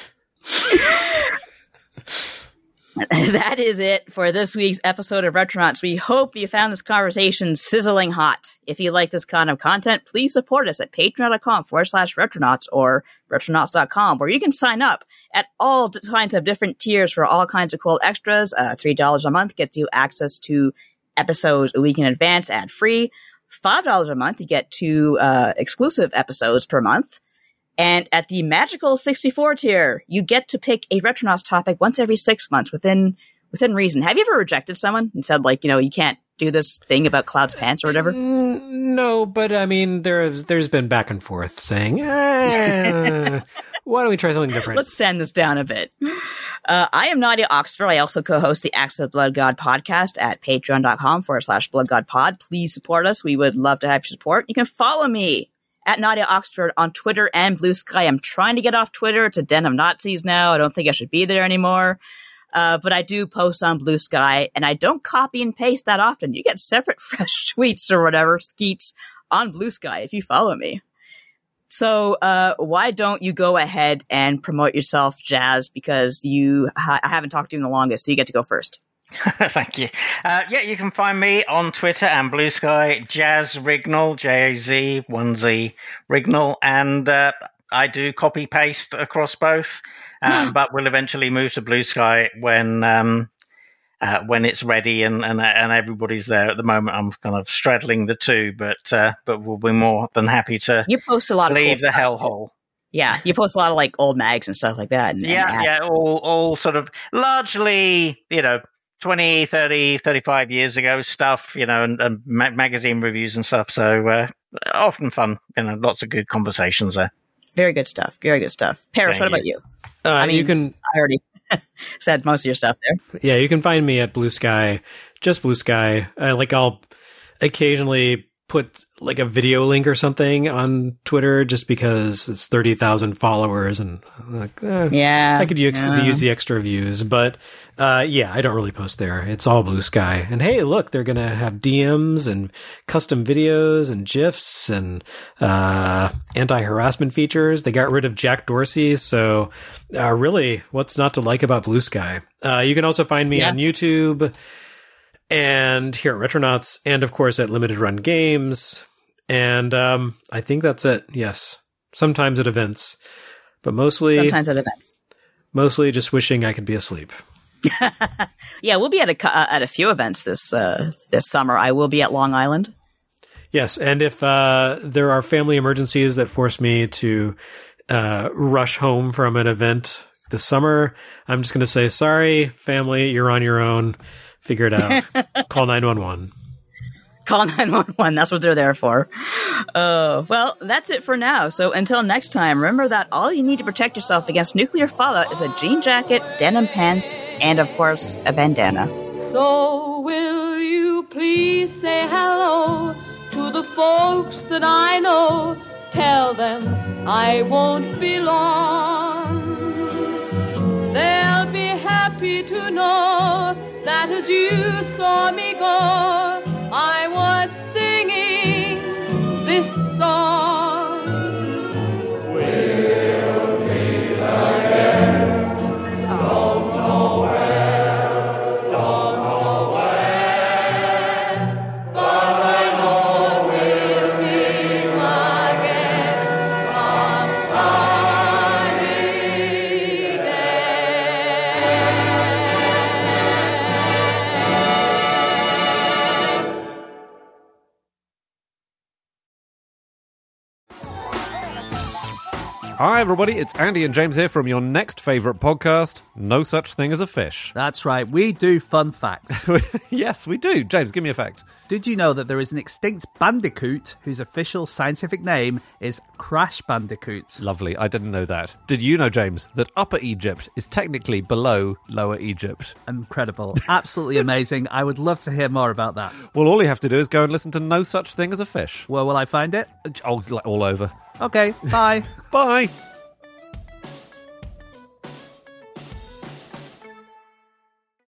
That is it for this week's episode of Retronauts. We hope you found this conversation sizzling hot. If you like this kind of content, please support us at patreon.com forward slash retronauts or retronauts dot com, where you can sign up at all kinds of different tiers for all kinds of cool extras. Uh, three dollars a month gets you access to episodes a week in advance, ad-free. five dollars a month, you get two uh, exclusive episodes per month. And at the magical sixty-four tier, you get to pick a Retronauts topic once every six months within within reason. Have you ever rejected someone and said, like, you know, you can't do this thing about Cloud's pants or whatever? Mm, no, but I mean, there's there's been back and forth saying, eh, why don't we try something different? Let's sand this down a bit. Uh, I am Nadia Oxford. I also co-host the Access of Blood God podcast at patreon.com forward slash Blood God Pod. Please support us. We would love to have your support. You can follow me at Nadia Oxford on Twitter and Blue Sky. I'm trying to get off Twitter. It's a den of Nazis now. I don't think I should be there anymore. Uh, but I do post on Blue Sky, and I don't copy and paste that often. You get separate fresh tweets or whatever, skeets, on Blue Sky if you follow me. So uh, why don't you go ahead and promote yourself, Jazz, because you ha- I haven't talked to you in the longest, so you get to go first. Thank you. Uh, yeah, you can find me on Twitter and Blue Sky, Jazz Rignall, J A Z, one Z, Rignall, and uh, I do copy paste across both. uh, but we'll eventually move to Blue Sky when um, uh, when it's ready and, and and everybody's there. At the moment, I'm kind of straddling the two, but uh, but we'll be more than happy to You post a lot of cool leave the stuff. hellhole. Yeah, you post a lot of like old mags and stuff like that. And, Yeah, and yeah, all all sort of largely, you know, twenty, thirty, thirty-five years ago stuff, you know, and, and ma- magazine reviews and stuff. So uh, often fun, you know, lots of good conversations there. Very good stuff. Very good stuff. Paris, Thank what you. about you? Uh, I mean, you can, I already said most of your stuff there. yeah, you can find me at Blue Sky, just Blue Sky. Uh, like I'll occasionally put like a video link or something on Twitter just because it's thirty thousand followers and I'm like, eh, Yeah. I could use, yeah. use the extra views, but uh, yeah, I don't really post there. It's all Blue Sky. And hey, look, they're going to have D Ms and custom videos and GIFs and uh, anti-harassment features. They got rid of Jack Dorsey. So uh, really, what's not to like about Blue Sky? Uh, you can also find me Yeah. on YouTube and here at Retronauts, and of course at Limited Run Games. And um, I think that's it. Yes. Sometimes at events, but mostly, Sometimes at events. mostly just wishing I could be asleep. Yeah, we'll be at a cou- uh, at a few events this uh, this summer. I will be at Long Island. Yes. And if uh, there are family emergencies that force me to uh, rush home from an event this summer, I'm just going to say, sorry, family, you're on your own. Figure it out. Call nine one one. Call nine one one. That's what they're there for. Uh, well, that's it for now. So until next time, remember that all you need to protect yourself against nuclear fallout is a jean jacket, denim pants, and of course, a bandana. So will you please say hello to the folks that I know? Tell them I won't be long. They'll be happy to know that as you saw me go, I was singing this song. We'll meet again. Don't know where, don't know when, but I know we'll meet again some sunny day. Hi, everybody. It's Andy and James here from your next favourite podcast, No Such Thing as a Fish. That's right, we do fun facts. Yes, we do. James, give me a fact. Did you know that there is an extinct bandicoot whose official scientific name is Crash Bandicoot? Lovely. I didn't know that. Did you know, James, that Upper Egypt is technically below Lower Egypt? Incredible. Absolutely amazing. I would love to hear more about that. Well, all you have to do is go and listen to No Such Thing as a Fish. Where will I find it? Oh, like all over. Okay, bye. Bye.